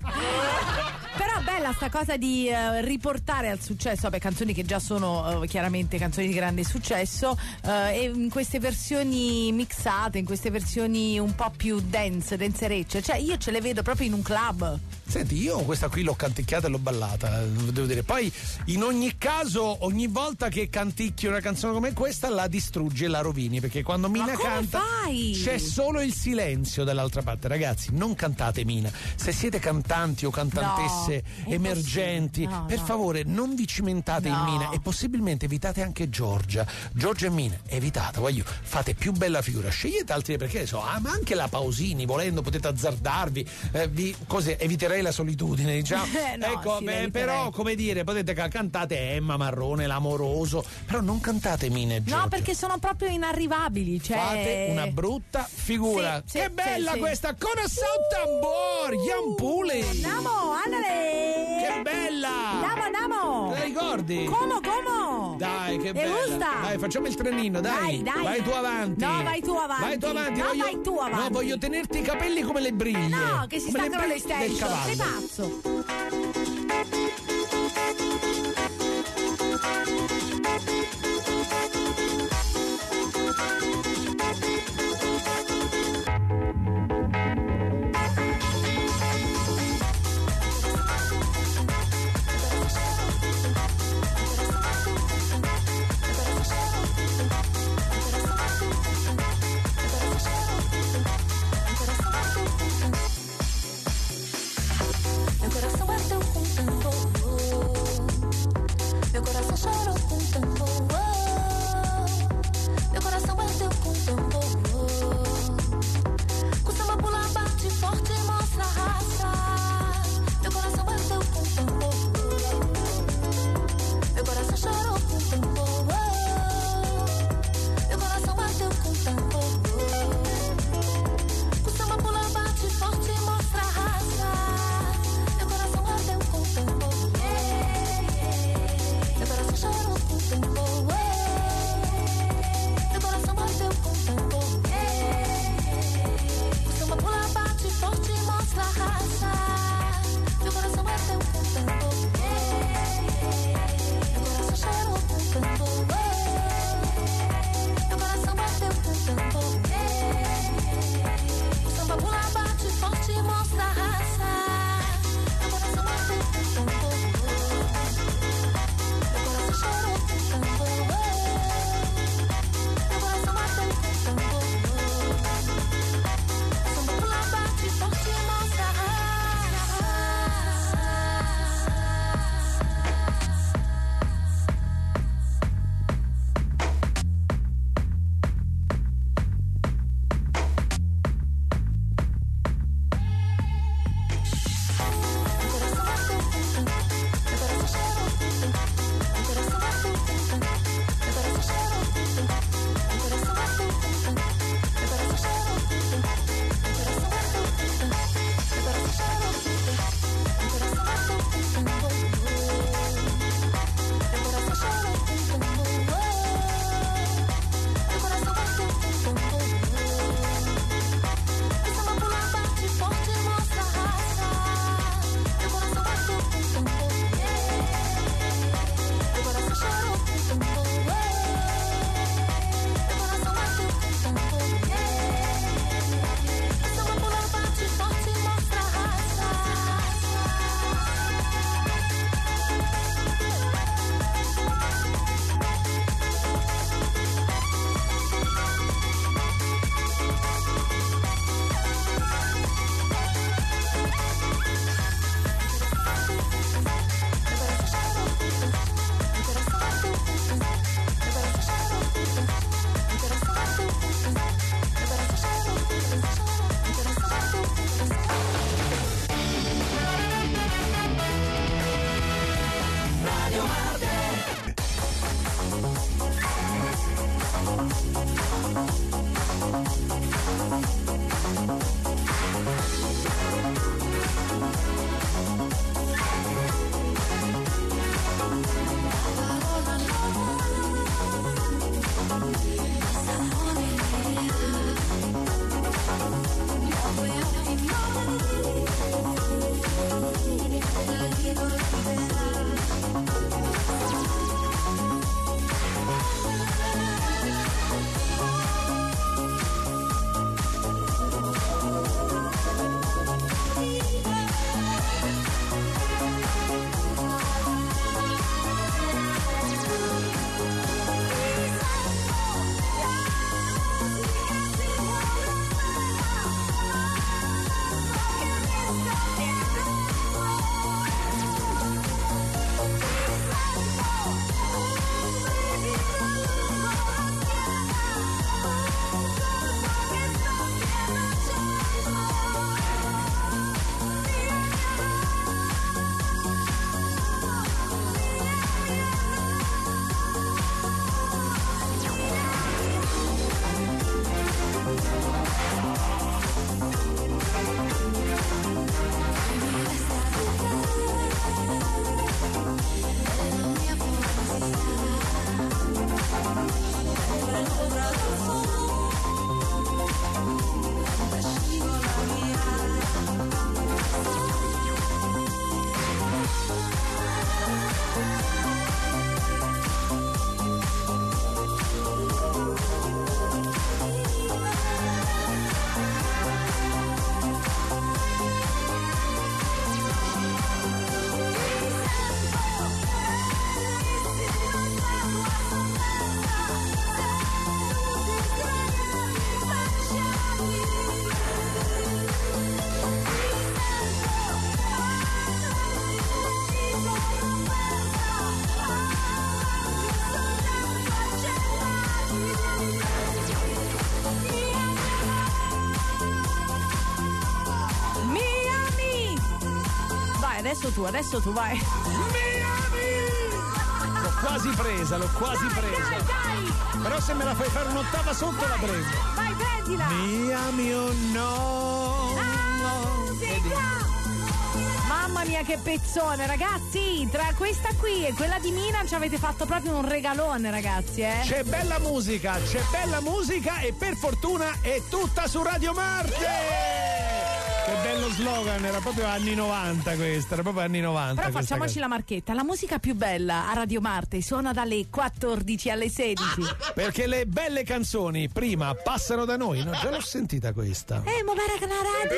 Però bella sta cosa di eh, riportare al successo, vabbè, canzoni che già sono eh, chiaramente canzoni di grande successo, eh, e in queste versioni mixate, in queste versioni un po' più dance, dancerecce, cioè io ce le vedo proprio in un club. Senti, io questa qui l'ho canticchiata e l'ho ballata, eh, devo dire. Poi, in ogni caso, ogni volta che canticchi una canzone come questa, la distruggi e la rovini. Perché quando Mina come canta, fai? c'è solo il silenzio dall'altra parte. Ragazzi, non cantate Mina. Se siete cantanti o cantantesse No, è emergenti, impossibile. No, per no. favore, non vi cimentate No. in Mina e possibilmente evitate anche Giorgia. Giorgia e Mina, evitate, voglio, fate più bella figura. Scegliete altri, perché ne so, ah, ma anche la Pausini, volendo, potete azzardarvi. Eh, vi, cose, eviterei la solitudine, diciamo. Eh, no, ecco, sì, beh, l'eviterei. però, come dire, potete ca- cantate Emma Marrone, l'amoroso, però non cantate Mina e Giorgia. No, perché sono proprio inarrivabili, cioè Fate una brutta figura. Sì, che sì, bella sì, sì. questa! Con a Tambor, Ian Puli. Andiamo, andale! Che bella! Andiamo, andiamo! Te la ricordi? Come, come? Dai, che E bella. gusta? Dai, facciamo il trenino, dai. Dai, dai. Vai tu avanti. No, vai tu avanti. Vai tu avanti. No, voglio... vai tu avanti. No, voglio tenerti i capelli come le briglie. No, che si come staccano le briglie del extension, sei cavallo. pazzo. Meu coração bateu com adesso tu, adesso tu, vai. L'ho quasi presa, l'ho quasi dai, presa. Dai, dai. Però se me la fai fare un'ottava sotto vai, la prendo. Vai, prendila. Mi ami o no? Mamma mia che pezzone, ragazzi. Tra questa qui e quella di Mina ci avete fatto proprio un regalone, ragazzi, eh. C'è bella musica, c'è bella musica e per fortuna è tutta su Radio Marte. Che bello slogan, era proprio anni novanta questa, era proprio anni novanta. Però facciamoci la marchetta, la musica più bella a Radio Marte suona dalle quattordici alle sedici. Perché le belle canzoni prima passano da noi, no? Già l'ho sentita questa. Eh, ma guarda che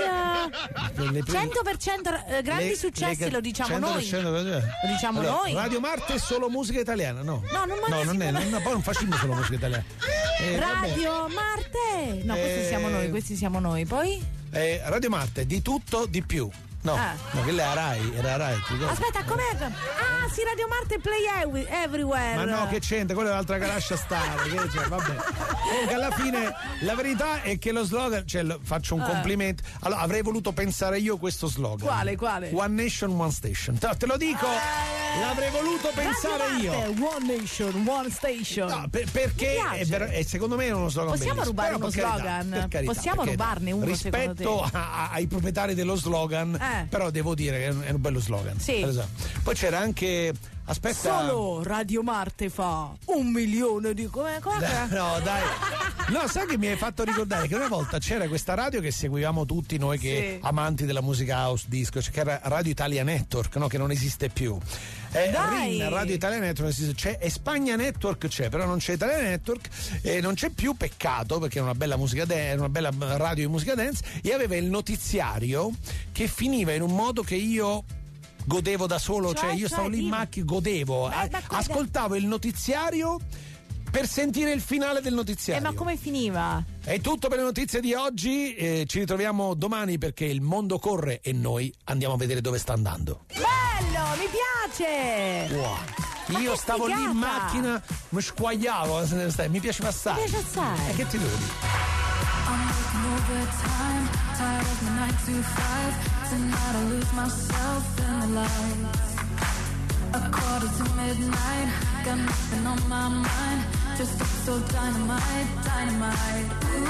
la radio Le prime- cento per cento eh, grandi le- successi, le- lo diciamo cento per noi. cento per cento. Lo diciamo Allora, noi. Radio Marte è solo musica italiana, no? No, non No, non è, non, poi non facciamo solo musica italiana. Eh, vabbè. Radio Marte. No, questi Eh. siamo noi, questi siamo noi. Poi? Eh, Radio Marte, di tutto, di più. No, Ah. no, quella è la Rai, era la Rai. ti ricordi? Aspetta, com'è? Ah, sì, Radio Marte Play Ev- Everywhere. Ma no, che c'entra? Quella è un'altra che lascia stare. Che c'è? Vabbè. Comunque alla fine la verità è che lo slogan, cioè lo- faccio un Eh. complimento. Allora, avrei voluto pensare io questo slogan. Quale, quale? One Nation, One Station. Te, te lo dico, l'avrei voluto pensare Radio io. Marte, One Nation, One Station. No, per- perché Mi piace. è ver- è- secondo me è uno slogan Possiamo bellissimo. rubare Però, uno per carità, slogan? per carità, Possiamo per carità. rubarne uno, rispetto secondo te? a- a- ai proprietari dello slogan, Eh. però devo dire che è un, è un bello slogan. Sì. Esatto. Poi c'era anche aspetta Solo Radio Marte fa un milione di... Come, come Dai, no, dai. No, sai che mi hai fatto ricordare che una volta c'era questa radio che seguivamo tutti noi che Sì. amanti della musica house disco, cioè che era Radio Italia Network, no, che non esiste più. Eh, Dai. Rin, Radio Italia Network non esiste, c'è Espagna Network c'è, però non c'è Italia Network e non c'è più, peccato, perché era una bella musica de- una bella radio di musica dance e aveva il notiziario che finiva in un modo che io godevo da solo, Cioè, cioè io cioè, stavo lì in dimmi. macchina, godevo, Ma- eh, ma cosa- ascoltavo il notiziario per sentire il finale del Eh, notiziario. ma come finiva? È tutto per le notizie di oggi, eh, ci ritroviamo domani perché il mondo corre e noi andiamo a vedere dove sta andando. Bello, mi piace! Wow. Ma Io che stavo lì in figata! macchina, mi squagliavo, mi piace passare. Mi piace assai. E che ti devo dire? I'm working overtime, tired of the nine to five. Tonight I lose myself in the lights. A quarter to midnight, got nothing on my mind. Just so dynamite, dynamite.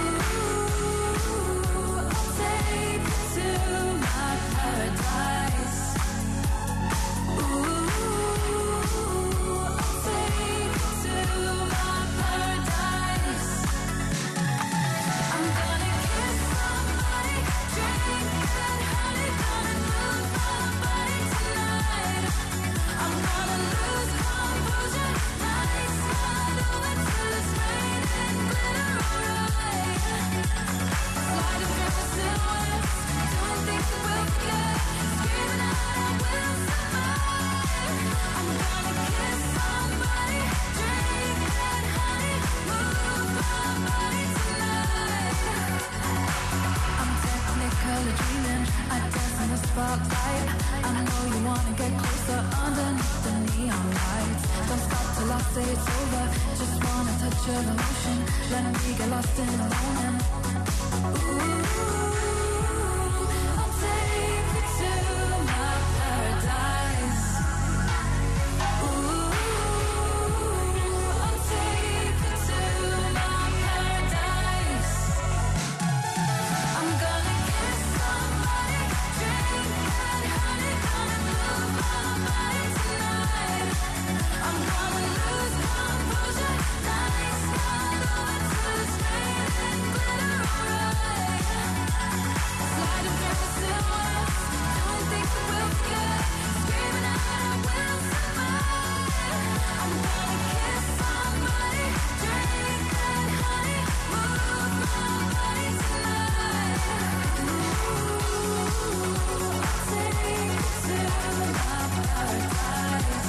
Ooh, I'll take you to my paradise. Ooh, I'll take you to my paradise. say it's over. Just want a touch of emotion. Let me get lost in the moment. Ooh, I'll take you to my paradise. Ooh, I'll take you to my paradise. I'm gonna kiss somebody, drink that honey, gonna move my body tonight. I'm gonna lose composure, nice slide over to Spain and glitter, alright. Sliding through the silhouettes, don't think that we'll forget. Screaming out, I will survive. I'm gonna kiss somebody, drink that honey, move my body tonight. Ooh, I'll take you to my paradise.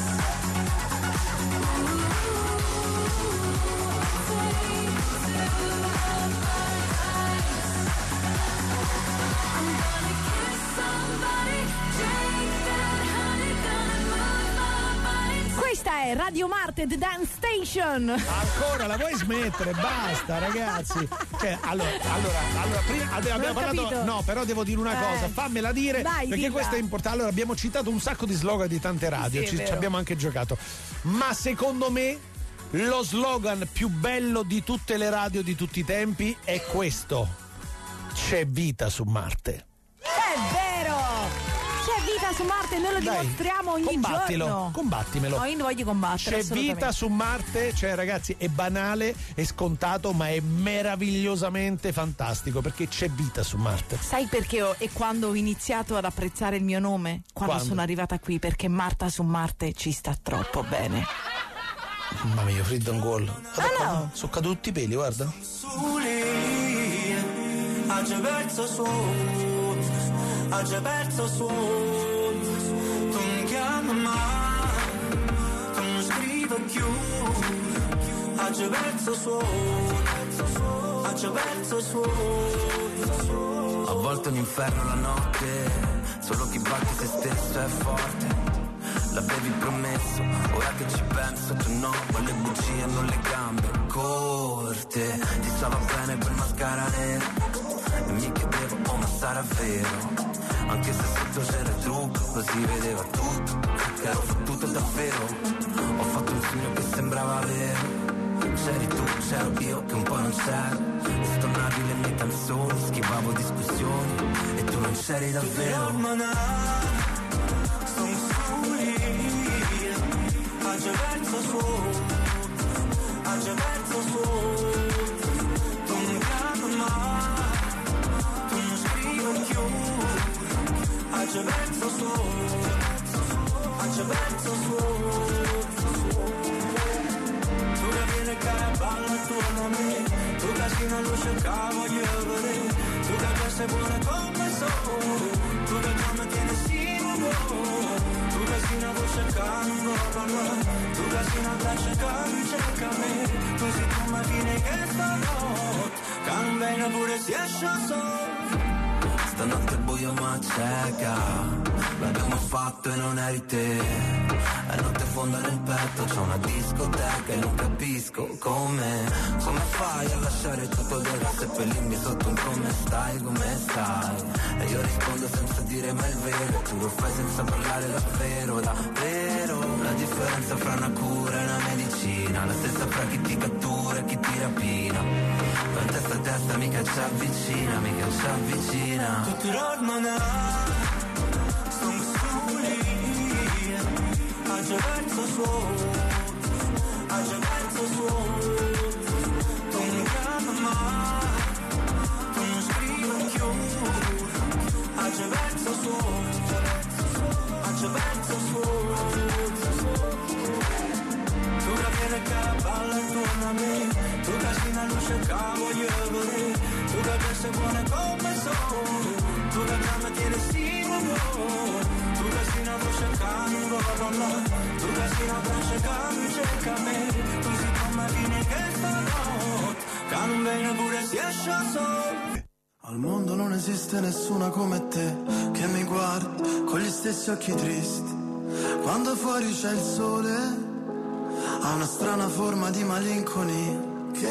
Questa è Radio Marte The Dance Station. Ancora, la vuoi smettere? Basta, ragazzi. Cioè, allora, allora, allora prima abbiamo Non ho parlato. capito. No, però devo dire una Eh. cosa, fammela dire. Dai, perché dilla. questo è importante. Allora, abbiamo citato un sacco di slogan di tante radio, Sì, è ci, ci vero. abbiamo anche giocato. Ma secondo me lo slogan più bello di tutte le radio di tutti i tempi è questo: c'è vita su Marte. È vero! C'è vita su Marte, noi lo Dai, dimostriamo ogni combattilo, giorno. combattimelo. No, io voglio combattere. C'è assolutamente. vita su Marte, cioè ragazzi è banale, è scontato, ma è meravigliosamente fantastico perché c'è vita su Marte. Sai perché ho, e quando ho iniziato ad apprezzare il mio nome? Quando, Quando? sono arrivata qui, perché Marta su Marte ci sta troppo bene. Mamma mia, freddo un gol. Ah, no. Sono caduti tutti i peli, guarda. Ha già perso suono, ha già perso suono. Tu non chiami mai, tu non scrivi più. Ha già perso suono, ha già perso suono. A volte un inferno la notte, solo chi batte se stesso è forte. L'avevi promesso, ora che ci penso tu no, quelle bugie hanno le gambe corte. Ti stava bene quel mascara nero e mi chiedevo, oh ma sarà vero? Anche se sotto c'era il trucco, così vedeva tutto, che ero fottuto davvero. Ho fatto un sogno che sembrava vero. C'eri tu, c'ero io che un po' non c'ero. E stonavi le mie canzoni, schivavo discussioni e tu non c'eri davvero. Ha già perso suono, ha già perso suono. Tu non chiami mai, tu non scrivi più. Ha già perso suono, ha già perso suono. Tu che vieni cara balla attorno a me, tu che sei una luce che voglio vedere, tu che sei buona come sono, tu che già mi tieni sicuro. Tu che sei una voce che non parla, tu che sei una braccia che non cerca me. Tu sei come fine che stanotte, che non viene pure si esce solo. Stanotte è buio ma cieca, l'abbiamo fatto e non eri te. È notte fonda nel petto, c'è una discoteca e non capisco come. Come fai a lasciare tutto dentro, seppellirmi sotto un come stai, come stai. E io rispondo senza dire mai il vero, tu lo fai senza parlare davvero, davvero. La differenza fra una cura e una medicina, la stessa fra chi ti cattura e chi ti rapina. Con testa a testa mica ci avvicina, mica ci avvicina. Tutti dormono, sono soli. Ha già perso suono, ha già perso suono. Tu non chiami mai, tu non scrivi più. Ha già perso suono, ha già perso suono. Tu che vieni che balla intorno a me, tu che sei una luce che voglio vedere, tu che sei buona come sono, tu che già mi tieni sicuro, tu che sei una voce che non parla, tu che sei una braccia che non cerca me, tu sei come fine che stanotte, che non viene pure si esce solo. Al mondo non esiste nessuna come te che mi guardi con gli stessi occhi tristi. Quando fuori c'è il sole, ha una strana forma di malinconia che,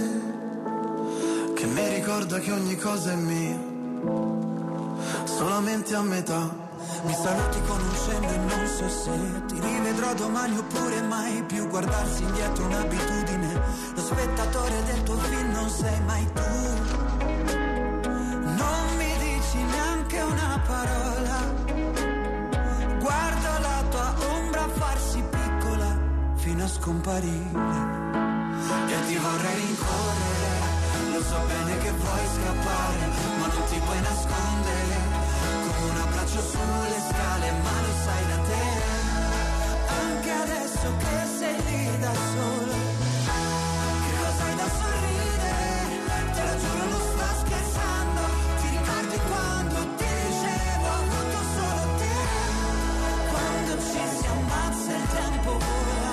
che mi ricorda che ogni cosa è mia, solamente a metà. Mi saluti con un cenno e non so se ti rivedrò domani oppure mai più. Guardarsi indietro è un'abitudine, lo spettatore del tuo film non sei mai tu. Non mi dici neanche una parola, guardo la tua ombra farsi piccola fino a scomparire. E ti vorrei rincorrere, lo so bene che vuoi scappare, ma non ti puoi nascondere, come un abbraccio sulle scale, ma lo sai da te, anche adesso che sei lì da solo. Che cosa hai da sorridere, te lo giuro non sto scherzando, ti ricordi quando ti dicevo ho avuto solo te, quando ci si ammazza il tempo vola,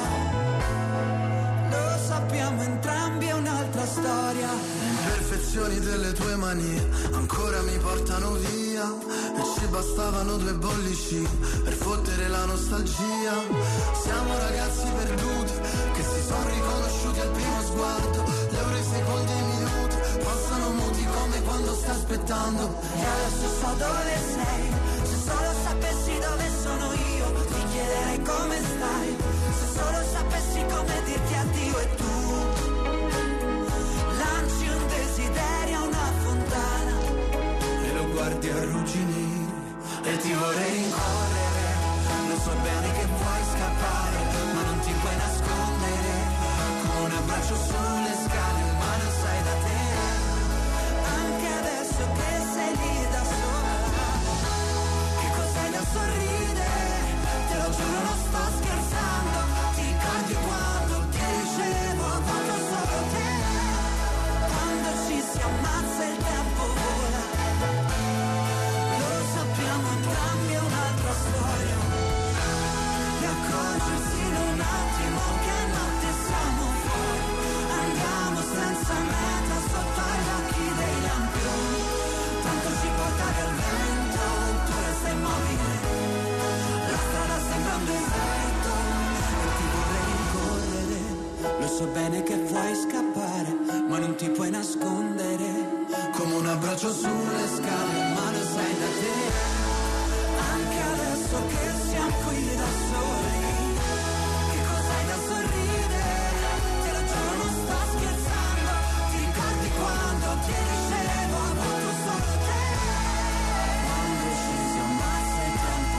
lo sappiamo entrambi è un'altra storia. Le imperfezioni delle tue manie ancora mi portano via, e ci bastavano due bollicine per fottere la nostalgia. Siamo ragazzi perduti che si sono riconosciuti al primo sguardo, le ore, i secondi e i minuti passano muti come quando stai aspettando. E adesso so dove sei, se solo sapessi dove sono io ti chiederei come stai, se solo sapessi come dirti addio. E tu lanci un desiderio a una fontana e lo guardi arrugginire, e ti vorrei rincorrere, lo so bene che vuoi scappare, ma non ti puoi nascondere, con un abbraccio sulle scale, ma lo sai da te, anche adesso che sei lì da sola. che cos'hai da sorridere, Te lo giuro non sto scherzando, ti ricordi quando ti dicevo ho avuto solo te, quando ci si ammazza il tempo vola, lo sappiamo entrambi è un'altra storia. E accorgersi in un attimo che notte siamo fuori, andiamo senza meta sotto agli occhi dei lampioni, tanto ci portavi al vento, tu resta immobile, la strada sembra un deserto, e ti vorrei rincorrere, lo so bene che vuoi scappare, ma non ti puoi nascondere, come un abbraccio sulle scale, ma lo sai da te, anche adesso che siamo qui da soli. Che cos'hai da sorridere, te lo giuro non sto scherzando, ti ricordi quando ti dicevo ho avuto solo te, quando ci si ammazza il tempo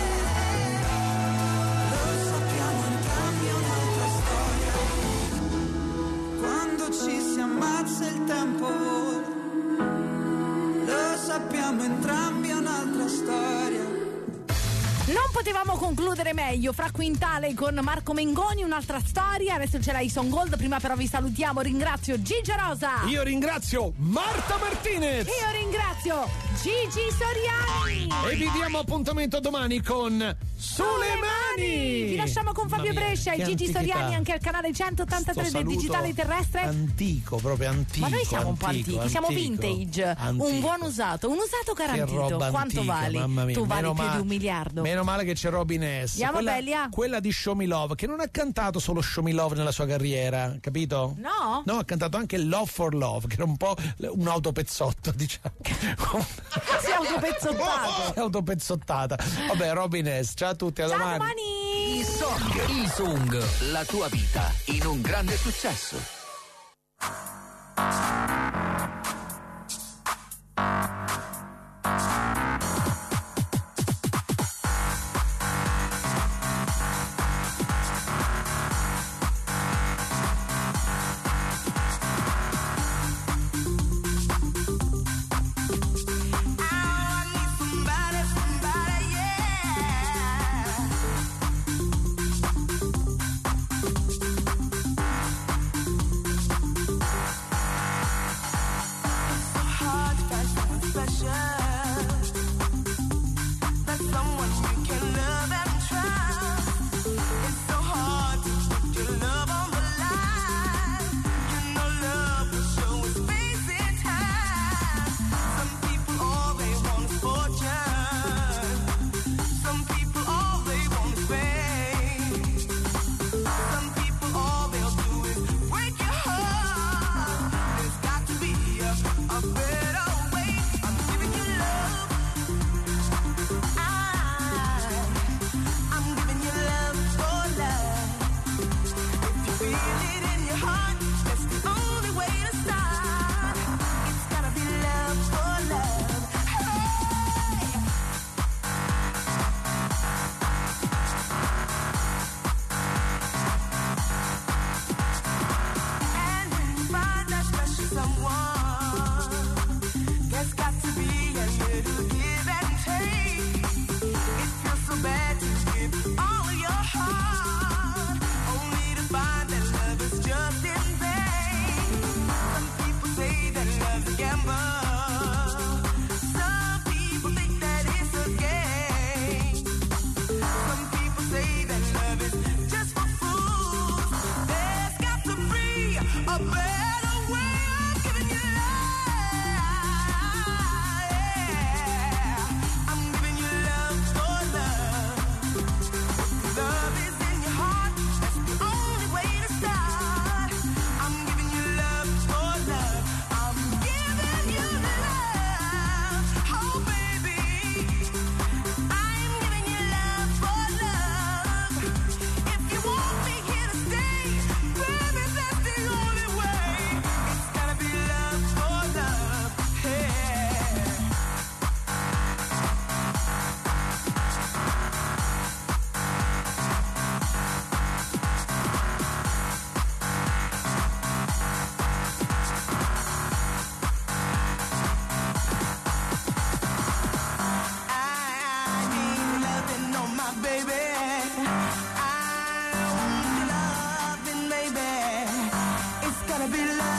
vola, lo sappiamo entrambi è un'altra storia. Quando ci si ammazza il tempo vola, lo sappiamo entrambi è un'altra storia. Non potevamo concludere meglio. Fra Quintale con Marco Mengoni, un'altra storia. Adesso c'è la Ison Gold. Prima però vi salutiamo. Ringrazio Gigi Rosa. Io ringrazio Marta Martinez. Io ringrazio Gigi Soriani. E vi diamo appuntamento domani con Sulle Mani. Vi lasciamo con Fabio Mamma mia, Brescia e che Gigi antichità. Soriani anche al canale centottantatré del Digitale Terrestre. Antico, proprio antico. Ma noi siamo un po' antico, antichi, siamo antico, vintage. antico. Un buon usato, un usato garantito. Che roba Quanto antica, vali? mamma mia. Tu vali Meno più ma- di un miliardo. Meno male che c'è Robin S. Andiamo, quella, Belia? quella di Show Me Love, che non ha cantato solo Show Me Love nella sua carriera, capito? No? No, ha cantato anche Love for Love, che era un po' un autopezzotto, diciamo. Si è autopezzottato. Si è autopezzottata. Vabbè, Robin S. Ciao a tutti, a Ciao, domani. domani. Il song, il song, la tua vita in un grande successo. a better way of giving you love. Yeah. I'm giving you love for love. Love is in your heart, that's the only way to start. I'm giving you love for love. I'm giving you love. Oh baby, I'm giving you love for love. If you want me here to stay, baby, that's the only way. It's gotta be love for love. Hey. I need loving on my baby. I want loving, baby. It's gotta be love.